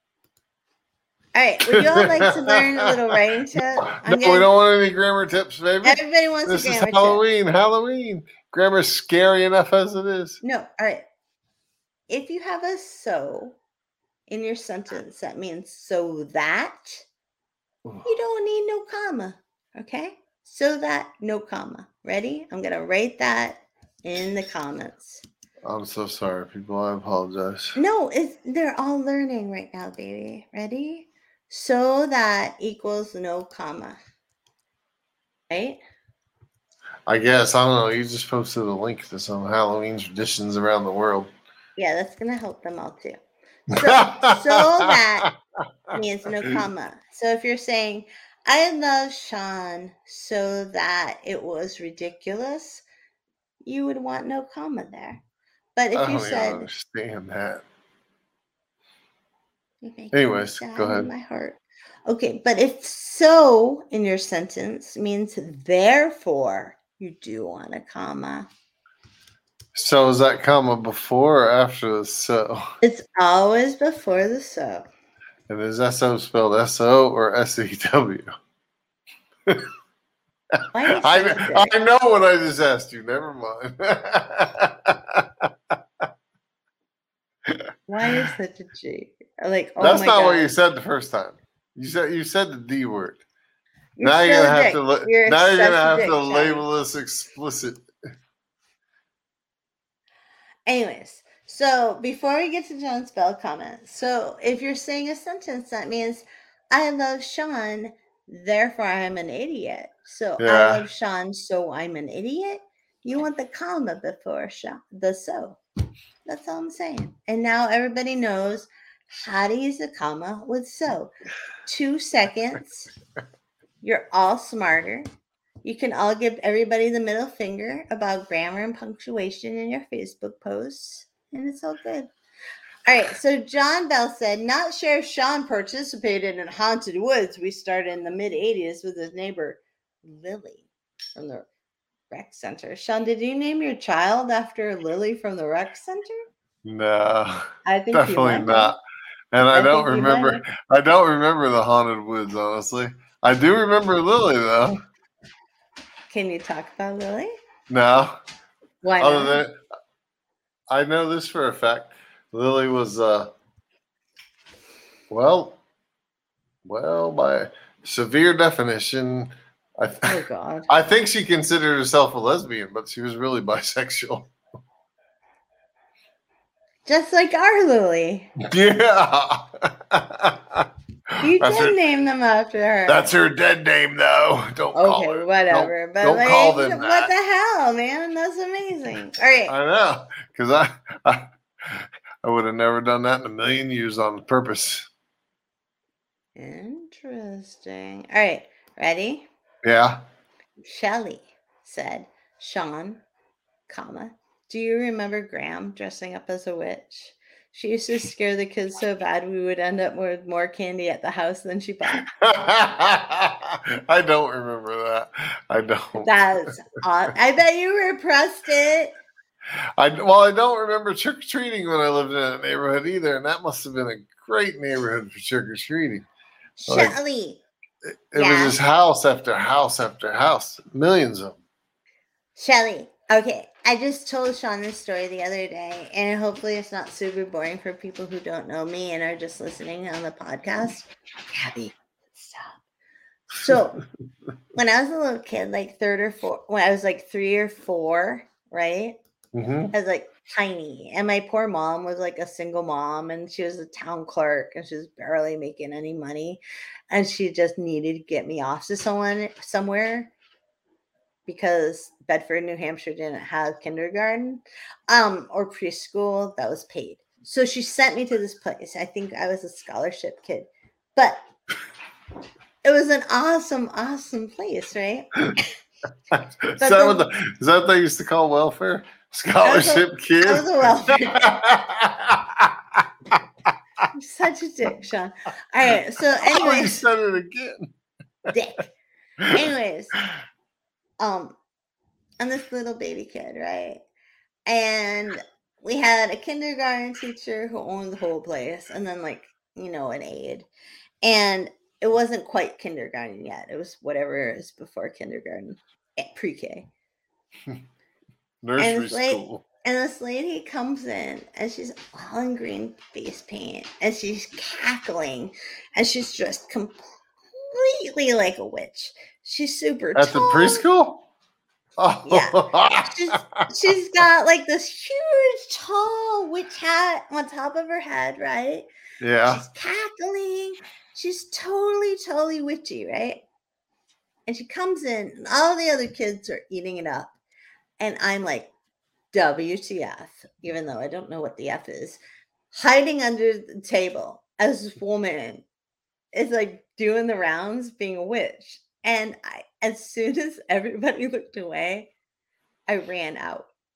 All right, would you all like to learn a little writing tip? No, I'm no we don't want any grammar tips, baby. Everybody wants this a grammar tip. This is Halloween, tip. Halloween. Grammar's scary enough as it is. No, all right. If you have a so in your sentence, that means so that, you don't need no comma, okay? So that, no comma. Ready? I'm going to write that in the comments. I'm so sorry, people. I apologize. No, it's, they're all learning right now, baby. Ready? So that equals no comma. Right? I guess. I don't know. You just posted a link to some Halloween traditions around the world. Yeah, that's going to help them all too. So, so that means no comma. So if you're saying, I love Sean so that it was ridiculous, you would want no comma there. But if I you don't said, even understand that. you make Anyways, me sad go ahead. in my heart. Okay, but if so in your sentence means therefore you do want a comma. So is that comma before or after the so? It's always before the so. And is S O spelled S O or S E W? Why are you I, such a dick? I know what I just asked you. Never mind. Why are you such a G? Like, oh That's my not God. what you said the first time. You said you said the D word. You're now so you're gonna have dick. to la- You're now you're such gonna a have dick, to Sean. label this explicit. Anyways, so before we get to John's Bell comment, so if you're saying a sentence, that means I love Sean, therefore I'm an idiot. So I Yeah. love Sean, so I'm an idiot. You want the comma before Sean, the so. That's all I'm saying. And now everybody knows how to use a comma with so. Two seconds. You're all smarter. You can all give everybody the middle finger about grammar and punctuation in your Facebook posts, and it's all good. All right, so John Bell said, not sure if Sean participated in Haunted Woods we started in the mid eighties with his neighbor Lily from the rec center. Sean, did you name your child after Lily from the rec center? No, I think definitely you not. And I, I don't think you might remember. I don't remember the Haunted Woods. Honestly, I do remember Lily though. Can you talk about Lily? No. Why Other not? than I know this for a fact. Lily was uh well well by severe definition. I th- Oh God. I think she considered herself a lesbian, but she was really bisexual. Just like our Lily. Yeah. You That's did her, name them after her. that's her dead name, though. Don't call Okay, her. whatever. Don't, but don't like, call them what that. the hell, man? That's amazing. All right. I know, because I, I I would have never done that in a million years on purpose. Interesting. All right. Ready? Yeah. Shelley said, Sean, comma, do you remember Graham dressing up as a witch? She used to scare the kids so bad we would end up with more candy at the house than she bought. I don't remember that. I don't. That's odd. I bet you repressed it. I well, I don't remember trick or treating when I lived in a neighborhood either, and that must have been a great neighborhood for trick or treating. Like, Shelley. it, it Yeah. was just house after house after house, millions of them. Shelly, okay, I just told Sean this story the other day, and hopefully it's not super boring for people who don't know me and are just listening on the podcast. Gabby, stop. So, when I was a little kid, like third or four, when I was like three or four, right? Mm-hmm. I was like tiny, and my poor mom was like a single mom, and she was a town clerk, and she was barely making any money, and she just needed to get me off to someone somewhere because Bedford, New Hampshire didn't have kindergarten um, or preschool that was paid. So she sent me to this place. I think I was a scholarship kid, but it was an awesome, awesome place, right? is, that the, what the, is that what they used to call welfare? Scholarship I a, kid? I was a welfare I'm such a dick, Sean. All right, so anyway. Oh, you said it again. Dick. Anyways, um, I'm this little baby kid, right? And we had a kindergarten teacher who owned the whole place, and then like, you know, an aide. And it wasn't quite kindergarten yet. It was whatever is before kindergarten, pre-K. Nursery and school. Lady, and this lady comes in, and she's all in green face paint, and she's cackling, and she's dressed completely like a witch. She's super At tall. the preschool? Oh. Yeah. she's, she's got like this huge, tall witch hat on top of her head, right? Yeah. She's cackling. She's totally, totally witchy, right? And she comes in, and all the other kids are eating it up. And I'm like, W T F, even though I don't know what the F is, hiding under the table as this woman is like doing the rounds being a witch. And I, as soon as everybody looked away, I ran out.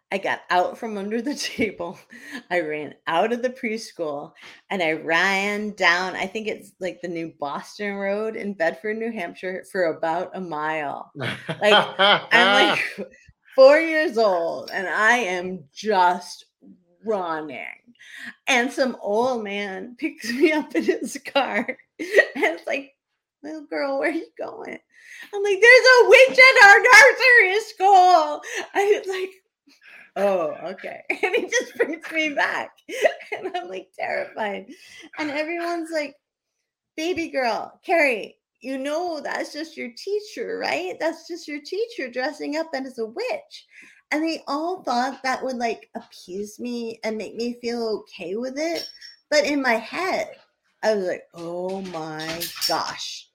I got out from under the table. I ran out of the preschool and I ran down, I think it's like the new Boston Road in Bedford, New Hampshire for about a mile. Like, I'm like four years old and I am just running. And some old man picks me up in his car. And it's like, little girl, where are you going? I'm like, there's a witch at our nursery school. I was like, oh, okay. And he just brings me back. And I'm like terrified. And everyone's like, baby girl, Carrie, you know that's just your teacher, right? That's just your teacher dressing up as a witch. And they all thought that would like appease me and make me feel okay with it. But in my head, I was like, oh my gosh.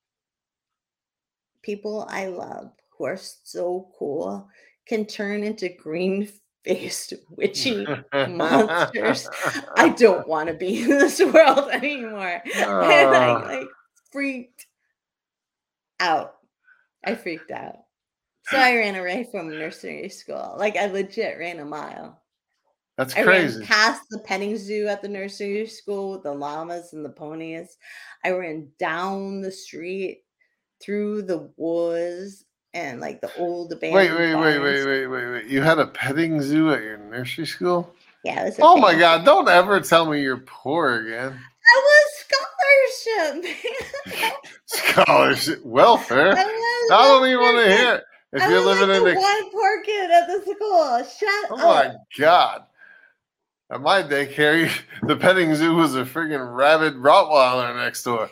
People I love who are so cool can turn into green-faced witchy monsters. I don't want to be in this world anymore. Uh, And I like freaked out. I freaked out. So I ran away from nursery school. Like I legit ran a mile. That's I crazy. ran past the petting zoo at the nursery school with the llamas and the ponies. I ran down the street through the woods and like the old abandoned Wait, wait, wait, barns. wait, wait, wait, wait. You had a petting zoo at your nursery school? Yeah, it was a Oh my thing. God, don't ever tell me you're poor again. That was scholarship. Scholarship, welfare. That was I don't even want to welfare. hear it. If I you're was living like in the a one poor kid at the school. Shut Oh up. my God. At my daycare, you- the petting zoo was a friggin' rabid Rottweiler next door.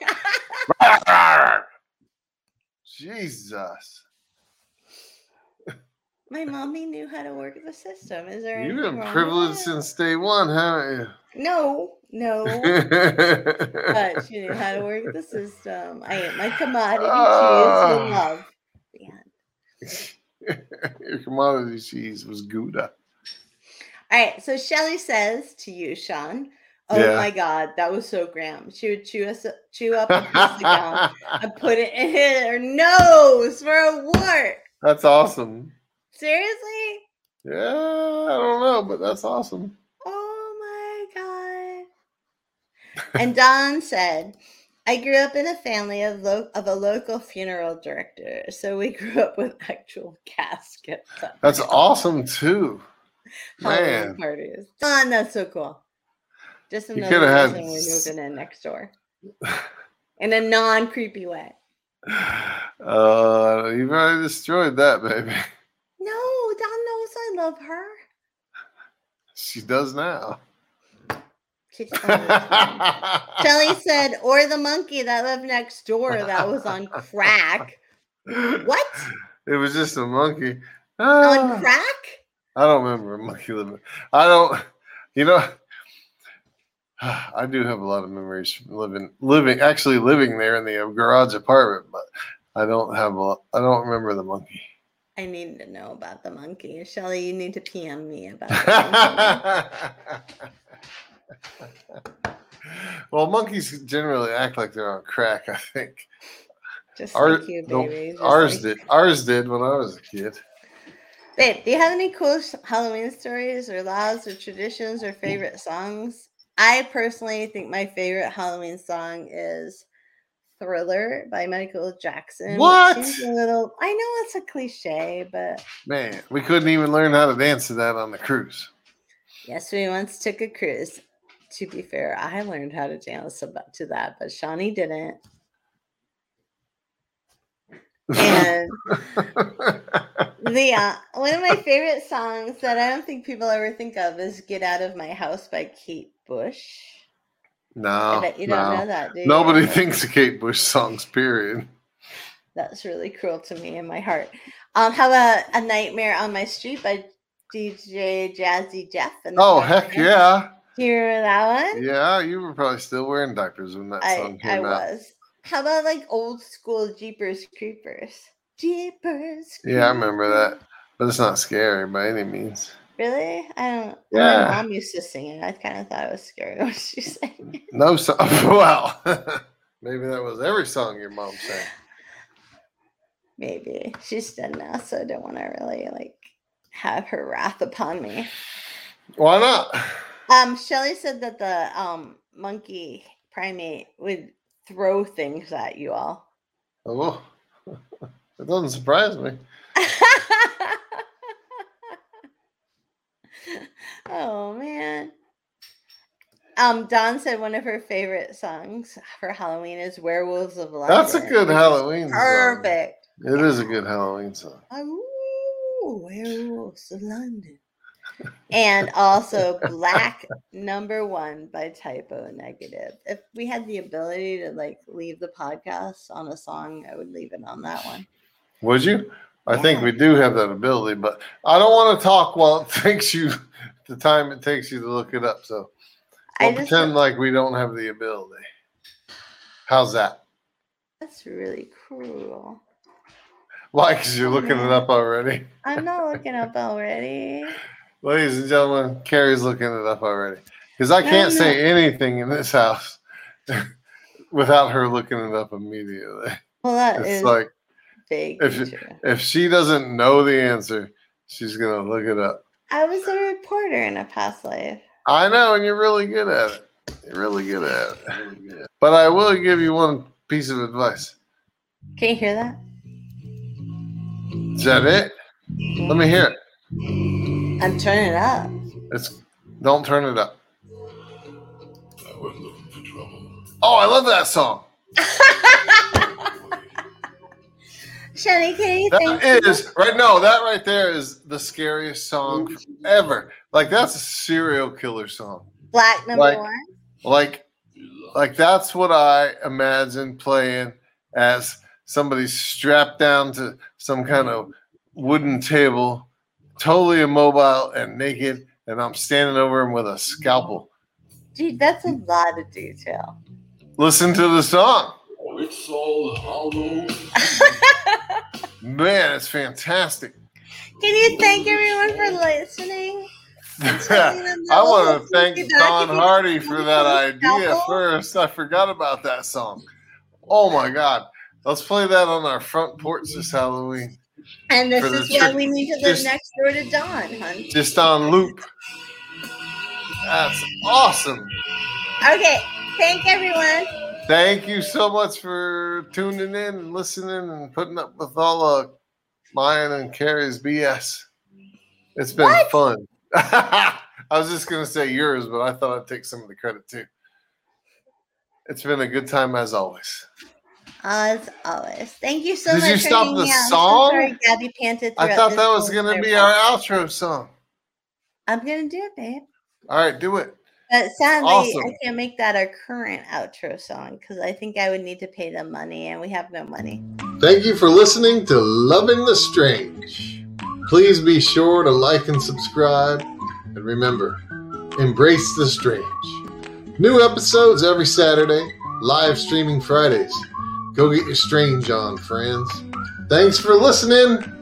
Jesus. My mommy knew how to work the system. Is there You've anything been wrong privileged with since day one, haven't No, no. you? But she knew how to work the system. I ate my commodity cheese Ah. with love. The end. Your commodity cheese was Gouda. All right, so Shelly says to you, Sean, oh Yeah. my God, that was so Graham. She would chew us, chew up a piece of gum and put it in her nose for a wart. That's awesome. Seriously? Yeah, I don't know, but that's awesome. Oh my God. And Don said, I grew up in a family of, lo- of a local funeral director, so we grew up with actual caskets. That's awesome too. Halloween Man. parties. Don, that's so cool. Just You another coulda had reason we're s- moving in next door. In a non-creepy way. Uh, you've already destroyed that, baby. No, Don knows I love her. She does now. She's Shelly said, or the monkey that lived next door that was on crack. What? It was just a monkey. On Ah, crack? I don't remember a monkey living. I don't. You know, I do have a lot of memories from living, living, actually living there in the garage apartment, but I don't have a. I don't remember the monkey. I need to know about the monkey. Shelly, you need to P M me about the monkey. Well, monkeys generally act like they're on crack, I think. Just Our- like you, no, baby. Just ours like- did. Ours did when I was a kid. Babe, do you have any cool Halloween stories or laws or traditions or favorite songs? I personally think my favorite Halloween song is Thriller by Michael Jackson. which What? seems a little, I know it's a cliche, but Man, we couldn't even learn how to dance to that on the cruise. yes, we once took a cruise. To be fair, I learned how to dance about to that, but Shawnee didn't. And the uh, one of my favorite songs that I don't think people ever think of is "Get Out of My House" by Kate Bush. no, I bet you don't no. know that, do you? Nobody thinks of Kate Bush songs, period. That's really cruel to me in my heart. Um, how about "A Nightmare on My Street" by D J Jazzy Jeff? And the Oh, Fire heck Ants? yeah. Do you remember that one? Yeah, you were probably still wearing diapers when that I, song I came out. was. How about like old school Jeepers Creepers? Jeepers. Yeah, I remember that. Creepers. But it's not scary by any means. Really? I don't. Yeah. My mom used to sing it. I kind of thought it was scary when she sang it. No song. Well, maybe that was every song your mom sang. Maybe she's dead now, so I don't want to really like have her wrath upon me. Why not? Um, Shelly said that the um monkey primate would throw things at you all. Oh, it doesn't surprise me. Oh man. Um, Dawn said one of her favorite songs for Halloween is "Werewolves of London." That's a good Halloween Perfect. song. It is a good Halloween song. Oh, Werewolves of London. And also Black Number One by Typo Negative. If we had the ability to like leave the podcast on a song, I would leave it on that one. Would you? I Yeah. think we do have that ability, but I don't want to talk while it takes you the time it takes you to look it up. So we'll I just, pretend like we don't have the ability. How's that? That's really cruel. Why? Because you're looking it up already. I'm not looking up already. Ladies and gentlemen, Carrie's looking it up already. Because I No, can't no. say anything in this house without her looking it up immediately. Well, that It's is like big. if true. if she doesn't know the answer, she's gonna look it up. I was a reporter in a past life. I know, and you're really good at it. You're really good at it. But I will give you one piece of advice. Can you hear that? Is that it? Let me hear it. I'm turning it up. It's don't turn it up. Oh, I love that song. Shani, can you That think is right. No, that right there is the scariest song ever. Like that's a serial killer song. Black Number like- One? Like, like that's what I imagine playing as somebody strapped down to some kind of wooden table, totally immobile and naked, and I'm standing over him with a scalpel. Dude, that's a lot of detail. Listen to the song. Oh, it's all hollow. Man, it's fantastic. Can you thank everyone for listening? I want to thank Don Hardy for that idea first. I forgot about that song. Oh my God. Let's play that on our front porch this Halloween. And this for the is why trick- we need to live just- next door to Dawn, hun. Just on loop. That's awesome. Okay, thank everyone. Thank you so much for tuning in and listening and putting up with all of mine and Carrie's B S. It's been What? fun. I was just going to say yours, but I thought I'd take some of the credit too. It's been a good time as always. As always. Thank you so Did much you for stop hanging the out. I'm so song? sorry Gabby panted I throughout thought this that was whole going to be entire our podcast. outro song. I'm going to do it, babe. All right, do it. But sadly, Awesome. I can't make that our current outro song because I think I would need to pay them money, and we have no money. Thank you for listening to Loving the Strange. Please be sure to like and subscribe. And remember, embrace the strange. New episodes every Saturday, live streaming Fridays. Go get your strange on, friends. Thanks for listening.